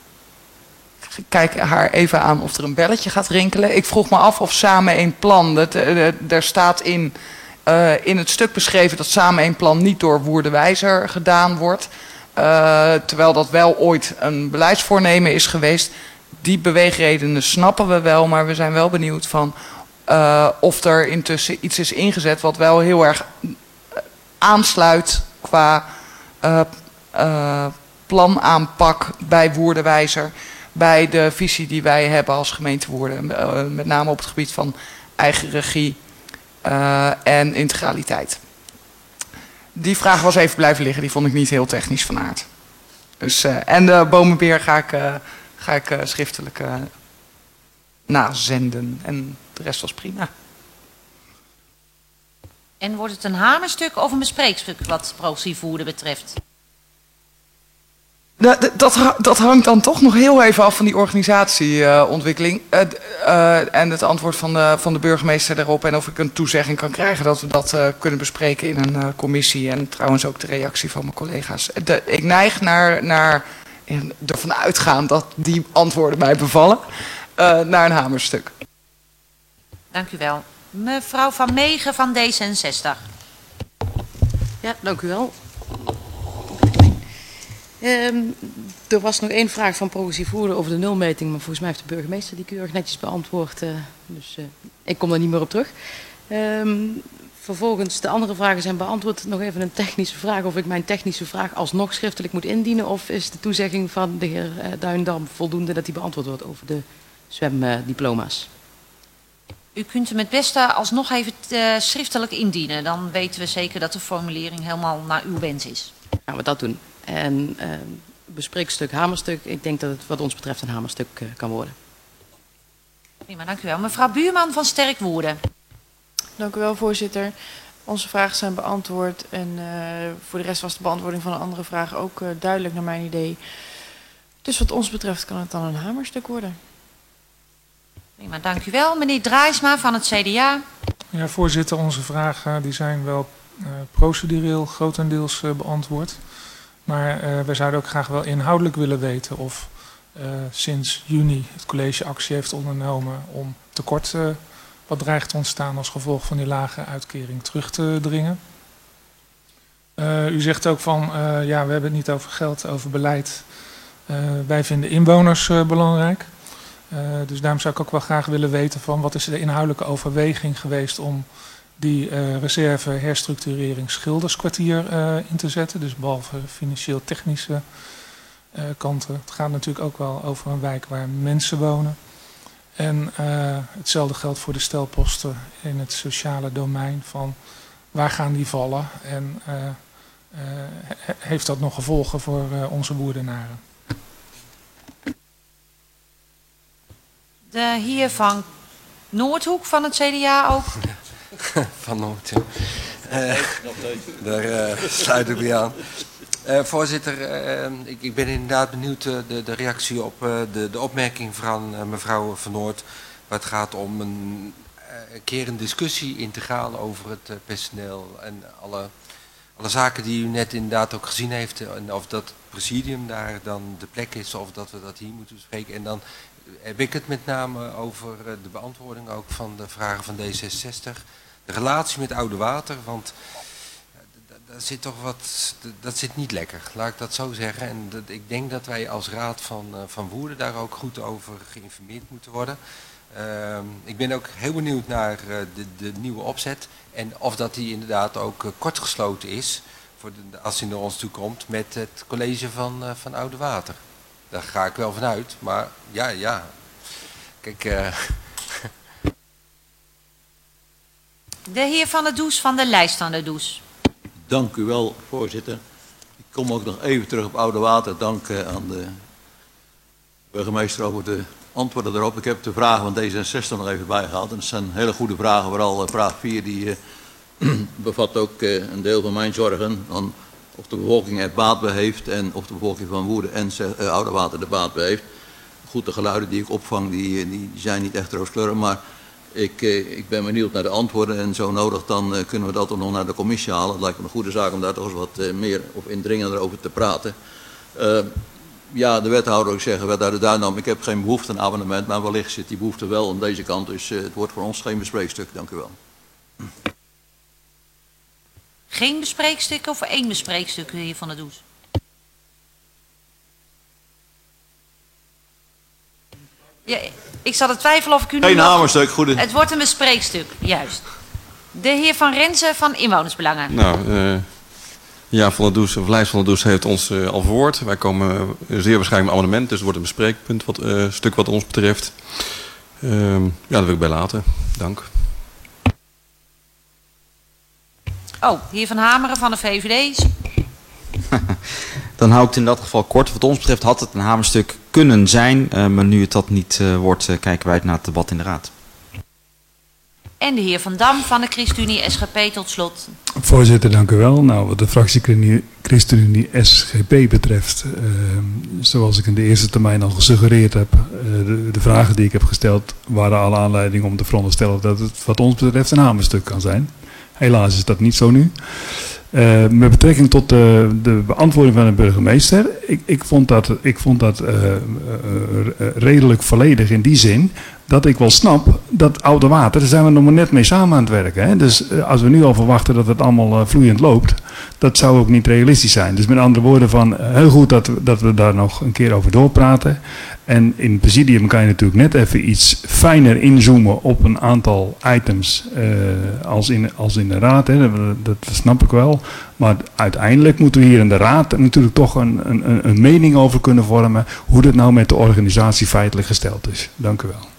Ik kijk haar even aan of er een belletje gaat rinkelen. Ik vroeg me af of samen één plan, dat, uh, er staat in, uh, in het stuk beschreven dat samen één plan niet door Woerdenwijzer gedaan wordt. Uh, terwijl dat wel ooit een beleidsvoornemen is geweest. Die beweegredenen snappen we wel, maar we zijn wel benieuwd van uh, of er intussen iets is ingezet wat wel heel erg aansluit qua uh, uh, planaanpak bij Woerdenwijzer, bij de visie die wij hebben als gemeente Woerden, uh, met name op het gebied van eigen regie uh, en integraliteit. Die vraag was even blijven liggen, die vond ik niet heel technisch van aard. Dus, uh, en de bomenbeheer ga ik, uh, ga ik uh, schriftelijk uh, nazenden. En de rest was prima. En wordt het een hamerstuk of een bespreekstuk wat progressief Woerden betreft? Dat, dat, dat hangt dan toch nog heel even af van die organisatieontwikkeling. Uh, uh, en het antwoord van de, van de burgemeester daarop. En of ik een toezegging kan krijgen dat we dat uh, kunnen bespreken in een uh, commissie. En trouwens ook de reactie van mijn collega's. De, ik neig naar, naar ervan uitgaan dat die antwoorden mij bevallen. Uh, naar een hamerstuk. Dank u wel. Mevrouw Van Meegen van D zesenzestig. Ja, dank u wel. Um, er was nog één vraag van progressief voerder over de nulmeting, maar volgens mij heeft de burgemeester die keurig netjes beantwoord. Uh, dus uh, ik kom daar niet meer op terug. Um, vervolgens, de andere vragen zijn beantwoord. Nog even een technische vraag, of ik mijn technische vraag alsnog schriftelijk moet indienen, of is de toezegging van de heer uh, Duindam voldoende dat die beantwoord wordt over de zwemdiploma's? U kunt hem het beste alsnog even uh, schriftelijk indienen. Dan weten we zeker dat de formulering helemaal naar uw wens is. Gaan we dat doen. En uh, bespreekstuk, hamerstuk. Ik denk dat het wat ons betreft een hamerstuk uh, kan worden. Prima, dank u wel. Mevrouw Buurman van Sterk Woerden. Dank u wel, voorzitter. Onze vragen zijn beantwoord. En uh, voor de rest was de beantwoording van de andere vragen ook uh, duidelijk naar mijn idee. Dus wat ons betreft kan het dan een hamerstuk worden. Prima, dank u wel. Meneer Draaisma van het C D A. Ja, voorzitter, onze vragen die zijn wel uh, procedureel grotendeels uh, beantwoord. Maar uh, wij zouden ook graag wel inhoudelijk willen weten of uh, sinds juni het college actie heeft ondernomen om tekort uh, wat dreigt te ontstaan als gevolg van die lage uitkering terug te dringen. Uh, u zegt ook van, uh, ja, we hebben het niet over geld, over beleid. Uh, wij vinden inwoners uh, belangrijk. Uh, dus daarom zou ik ook wel graag willen weten van wat is de inhoudelijke overweging geweest om die uh, reserve herstructurering schilderskwartier uh, in te zetten. Dus behalve financieel-technische uh, kanten. Het gaat natuurlijk ook wel over een wijk waar mensen wonen. En uh, hetzelfde geldt voor de stelposten in het sociale domein. Van waar gaan die vallen en uh, uh, heeft dat nog gevolgen voor uh, onze boerdenaren? De heer van Noordhoek van het C D A ook. Van Noord, ja. Uh, daar uh, sluit ik bij aan. Uh, voorzitter, uh, ik, ik ben inderdaad benieuwd uh, de, de reactie op uh, de, de opmerking van uh, mevrouw Van Noord. Waar het gaat om een, uh, een keer een discussie integraal over het uh, personeel en alle, alle zaken die u net inderdaad ook gezien heeft. En of dat presidium daar dan de plek is of dat we dat hier moeten bespreken. En dan heb ik het met name over de beantwoording ook van de vragen van D zesenzestig. De relatie met Oude Water, want daar zit toch wat, dat zit niet lekker, laat ik dat zo zeggen. En dat, ik denk dat wij als Raad van, van Woerden daar ook goed over geïnformeerd moeten worden. Uh, ik ben ook heel benieuwd naar de, de nieuwe opzet en of dat die inderdaad ook kortgesloten is, voor de, als die naar ons toe komt, met het college van, van Oude Water. Daar ga ik wel vanuit, maar ja, ja. Kijk. Uh... De heer Van der Does van de lijst van der Does. Dank u wel, voorzitter. Ik kom ook nog even terug op Oude Water. Dank uh, aan de burgemeester over de antwoorden erop. Ik heb de vragen van D zesenzestig nog even bijgehaald. En dat zijn hele goede vragen, vooral uh, vraag vier die uh, bevat ook uh, een deel van mijn zorgen. Dan of de bevolking er baat bij heeft en of de bevolking van Woerden en uh, Oude Water er baat bij heeft. Goed, de geluiden die ik opvang, die, die zijn niet echt rooskleurig, maar ik, uh, ik ben benieuwd naar de antwoorden en zo nodig dan uh, kunnen we dat ook nog naar de commissie halen. Het lijkt me een goede zaak om daar toch eens wat uh, meer of indringender over te praten. Uh, ja, de wethouder, ik zeg, wethouder Duindam, ik heb geen behoefte aan abonnement, maar wellicht zit die behoefte wel aan deze kant, dus uh, het wordt voor ons geen bespreekstuk. Dank u wel. Geen bespreekstuk of één bespreekstuk, heer Van der Does? Ja, ik zat te twijfelen of ik u nu Geen nog... hamerstuk, goede. Het wordt een bespreekstuk, juist. De heer Van Renzen van Inwonersbelangen. Nou, uh, ja, Van der Does, of Lijst van der Does heeft ons uh, al verwoord. Wij komen uh, zeer waarschijnlijk met amendement, dus het wordt een bespreekpunt, wat, uh, stuk wat ons betreft. Uh, ja, daar wil ik bij laten. Dank. Oh, heer Van Hameren van de V V D. Dan hou ik het in dat geval kort. Wat ons betreft had het een hamerstuk kunnen zijn, uh, maar nu het dat niet uh, wordt, uh, kijken wij uit naar het debat in de Raad. En de heer Van Dam van de ChristenUnie S G P tot slot. Voorzitter, dank u wel. Nou, wat de fractie ChristenUnie S G P betreft, uh, zoals ik in de eerste termijn al gesuggereerd heb, uh, de, de vragen die ik heb gesteld waren alle aanleiding om te veronderstellen dat het wat ons betreft een hamerstuk kan zijn. Helaas is dat niet zo nu. Uh, met betrekking tot de, de beantwoording van de burgemeester, ik, ik vond dat, ik vond dat uh, uh, uh, redelijk volledig in die zin dat ik wel snap dat oude water, daar zijn we nog maar net mee samen aan het werken. Hè? Dus uh, als we nu al verwachten dat het allemaal uh, vloeiend loopt, dat zou ook niet realistisch zijn. Dus met andere woorden van, uh, heel goed dat we, dat we daar nog een keer over doorpraten. En in het presidium kan je natuurlijk net even iets fijner inzoomen op een aantal items uh, als, in, als in de raad. Hè. Dat, dat snap ik wel. Maar uiteindelijk moeten we hier in de raad natuurlijk toch een, een, een mening over kunnen vormen hoe dat nou met de organisatie feitelijk gesteld is. Dank u wel.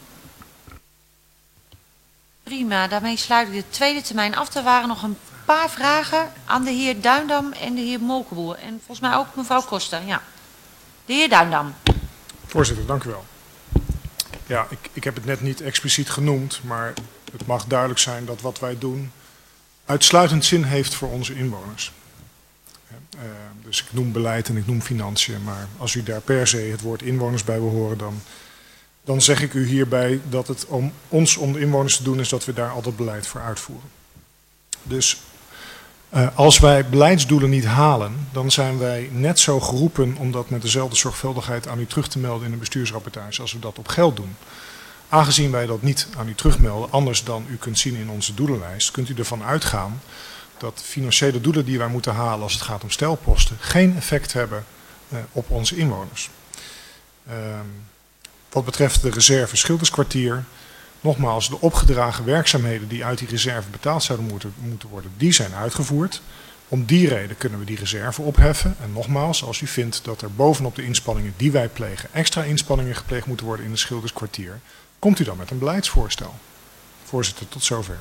Prima, daarmee sluit ik de tweede termijn af. Er waren nog een paar vragen aan de heer Duindam en de heer Molkenboer. En volgens mij ook mevrouw Koster. Ja. De heer Duindam. Voorzitter, dank u wel. Ja, ik, ik heb het net niet expliciet genoemd, maar het mag duidelijk zijn dat wat wij doen uitsluitend zin heeft voor onze inwoners. Uh, dus ik noem beleid en ik noem financiën, maar als u daar per se het woord inwoners bij wil horen, dan, dan zeg ik u hierbij dat het om ons om de inwoners te doen is dat we daar altijd beleid voor uitvoeren. Dus uh, als wij beleidsdoelen niet halen, dan zijn wij net zo geroepen om dat met dezelfde zorgvuldigheid aan u terug te melden in een bestuursrapportage als we dat op geld doen. Aangezien wij dat niet aan u terugmelden, anders dan u kunt zien in onze doelenlijst, kunt u ervan uitgaan dat financiële doelen die wij moeten halen als het gaat om stelposten geen effect hebben uh, op onze inwoners. Uh, wat betreft de reserve Schilderskwartier, nogmaals, de opgedragen werkzaamheden die uit die reserve betaald zouden moeten, moeten worden, die zijn uitgevoerd. Om die reden kunnen we die reserve opheffen. En nogmaals, als u vindt dat er bovenop de inspanningen die wij plegen extra inspanningen gepleegd moeten worden in het Schilderskwartier, komt u dan met een beleidsvoorstel. Voorzitter, tot zover.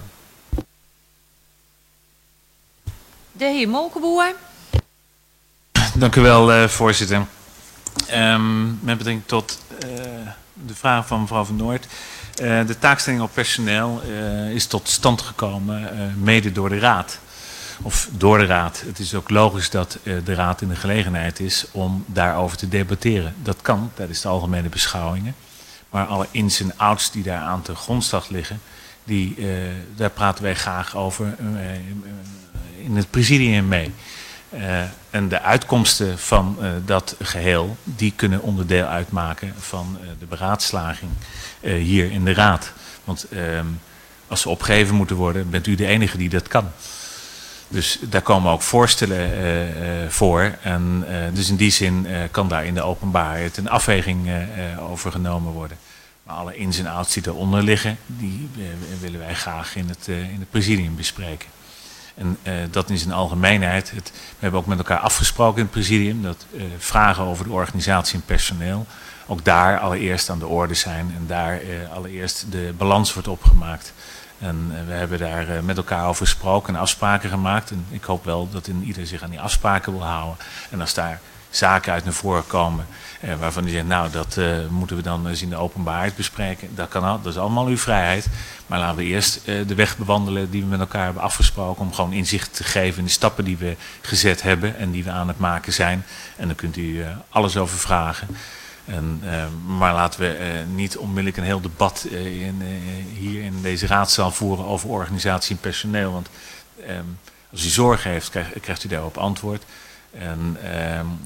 De heer Molkenboer. Dank u wel, uh, voorzitter. Um, met betrekking tot uh, de vraag van mevrouw Van Noort. Uh, de taakstelling op personeel uh, is tot stand gekomen uh, mede door de Raad. Of door de Raad. Het is ook logisch dat uh, de Raad in de gelegenheid is om daarover te debatteren. Dat kan tijdens de algemene beschouwingen. Maar alle ins en outs die daar aan de grondslag liggen, die, uh, daar praten wij graag over uh, in het presidium mee. Uh, en de uitkomsten van uh, dat geheel, die kunnen onderdeel uitmaken van uh, de beraadslaging uh, hier in de Raad. Want uh, als ze opgegeven moeten worden, bent u de enige die dat kan. Dus daar komen ook voorstellen uh, uh, voor. En uh, dus in die zin uh, kan daar in de openbaarheid een afweging uh, uh, over genomen worden. Maar alle ins en outs die eronder liggen, die uh, willen wij graag in het, uh, in het presidium bespreken. En uh, dat is in algemeenheid. Het, we hebben ook met elkaar afgesproken in het presidium dat uh, vragen over de organisatie en personeel ook daar allereerst aan de orde zijn en daar uh, allereerst de balans wordt opgemaakt. En uh, we hebben daar uh, met elkaar over gesproken en afspraken gemaakt. En ik hoop wel dat ieder zich aan die afspraken wil houden. En als daar zaken uit naar voren komen uh, waarvan u zegt, nou dat uh, moeten we dan eens in de openbaarheid bespreken. Dat kan al, dat is allemaal uw vrijheid. Maar laten we eerst uh, de weg bewandelen die we met elkaar hebben afgesproken om gewoon inzicht te geven in de stappen die we gezet hebben en die we aan het maken zijn. En dan kunt u uh, alles over vragen. En, uh, maar laten we uh, niet onmiddellijk een heel debat uh, in, uh, hier in deze raadzaal voeren over organisatie en personeel. Want um, als u zorgen heeft, krijgt, krijgt u daarop antwoord. En um,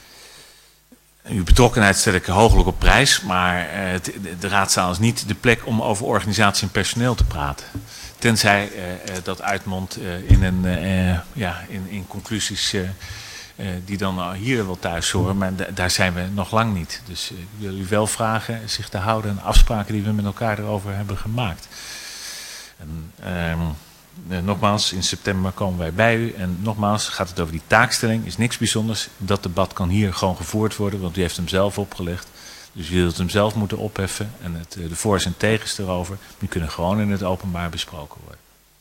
uh, uw betrokkenheid stel ik hooglijk op prijs, maar uh, het, de, de raadzaal is niet de plek om over organisatie en personeel te praten. Tenzij uh, uh, dat uitmondt uh, in, een, uh, ja, in, in conclusies uh, uh, die dan hier wel thuis horen, maar daar zijn we nog lang niet. Dus uh, ik wil u wel vragen zich te houden aan afspraken die we met elkaar erover hebben gemaakt. En, um, Uh, nogmaals, in september komen wij bij u. En nogmaals, gaat het over die taakstelling. Is niks bijzonders. Dat debat kan hier gewoon gevoerd worden, want u heeft hem zelf opgelegd. Dus u zult hem zelf moeten opheffen. En het, de voor's en tegens erover, die kunnen gewoon in het openbaar besproken worden.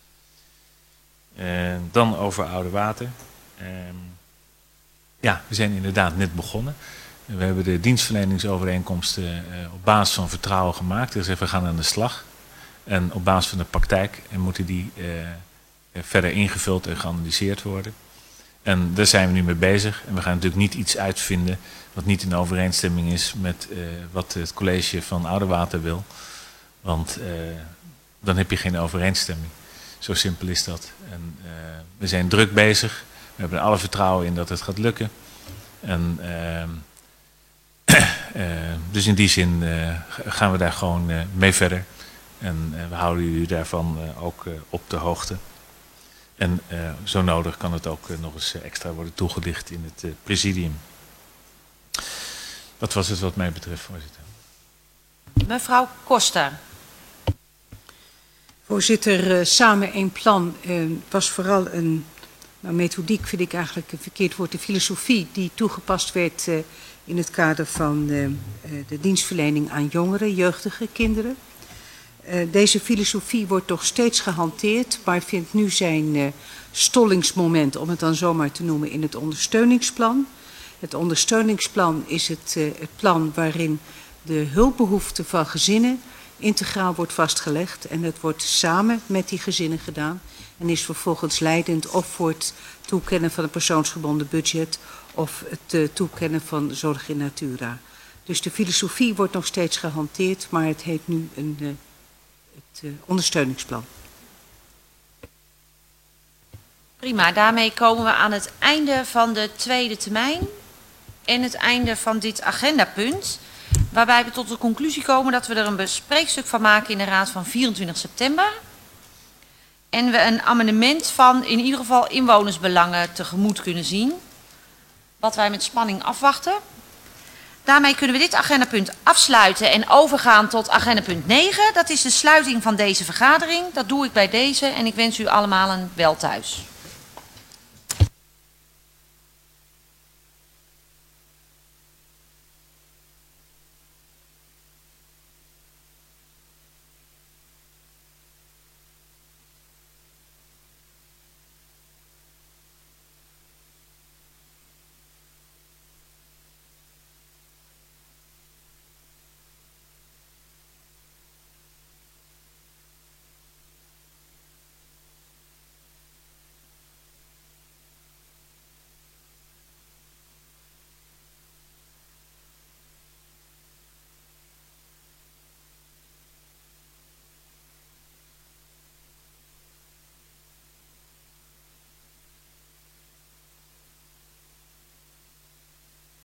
Uh, dan over Oude Water. Uh, ja, we zijn inderdaad net begonnen. We hebben de dienstverleningsovereenkomsten uh, op basis van vertrouwen gemaakt. Dus we gaan aan de slag. En op basis van de praktijk en moeten die uh, verder ingevuld en geanalyseerd worden. En daar zijn we nu mee bezig. En we gaan natuurlijk niet iets uitvinden wat niet in overeenstemming is met uh, wat het college van Oude Water wil. Want uh, dan heb je geen overeenstemming. Zo simpel is dat. En uh, we zijn druk bezig. We hebben er alle vertrouwen in dat het gaat lukken. En uh, uh, dus in die zin uh, gaan we daar gewoon uh, mee verder. En uh, we houden u daarvan uh, ook uh, op de hoogte. En uh, zo nodig kan het ook uh, nog eens extra worden toegelicht in het uh, presidium. Dat was het wat mij betreft, voorzitter. Mevrouw Costa. Voorzitter, uh, samen één plan uh, was vooral een, nou, methodiek vind ik eigenlijk een verkeerd woord, de filosofie die toegepast werd uh, in het kader van uh, uh, de dienstverlening aan jongeren, jeugdige kinderen. Uh, deze filosofie wordt nog steeds gehanteerd, maar vindt nu zijn uh, stollingsmoment, om het dan zomaar te noemen, in het ondersteuningsplan. Het ondersteuningsplan is het, uh, het plan waarin de hulpbehoeften van gezinnen integraal wordt vastgelegd. En dat wordt samen met die gezinnen gedaan. En is vervolgens leidend of voor het toekennen van een persoonsgebonden budget of het uh, toekennen van zorg in natura. Dus de filosofie wordt nog steeds gehanteerd, maar het heet nu een, uh, het uh, ondersteuningsplan. Prima, daarmee komen we aan het einde van de tweede termijn en het einde van dit agendapunt. Waarbij we tot de conclusie komen dat we er een bespreekstuk van maken in de raad van vierentwintig september. En we een amendement van in ieder geval inwonersbelangen tegemoet kunnen zien. Wat wij met spanning afwachten. Daarmee kunnen we dit agendapunt afsluiten en overgaan tot agendapunt negen. Dat is de sluiting van deze vergadering. Dat doe ik bij deze en ik wens u allemaal een wel thuis.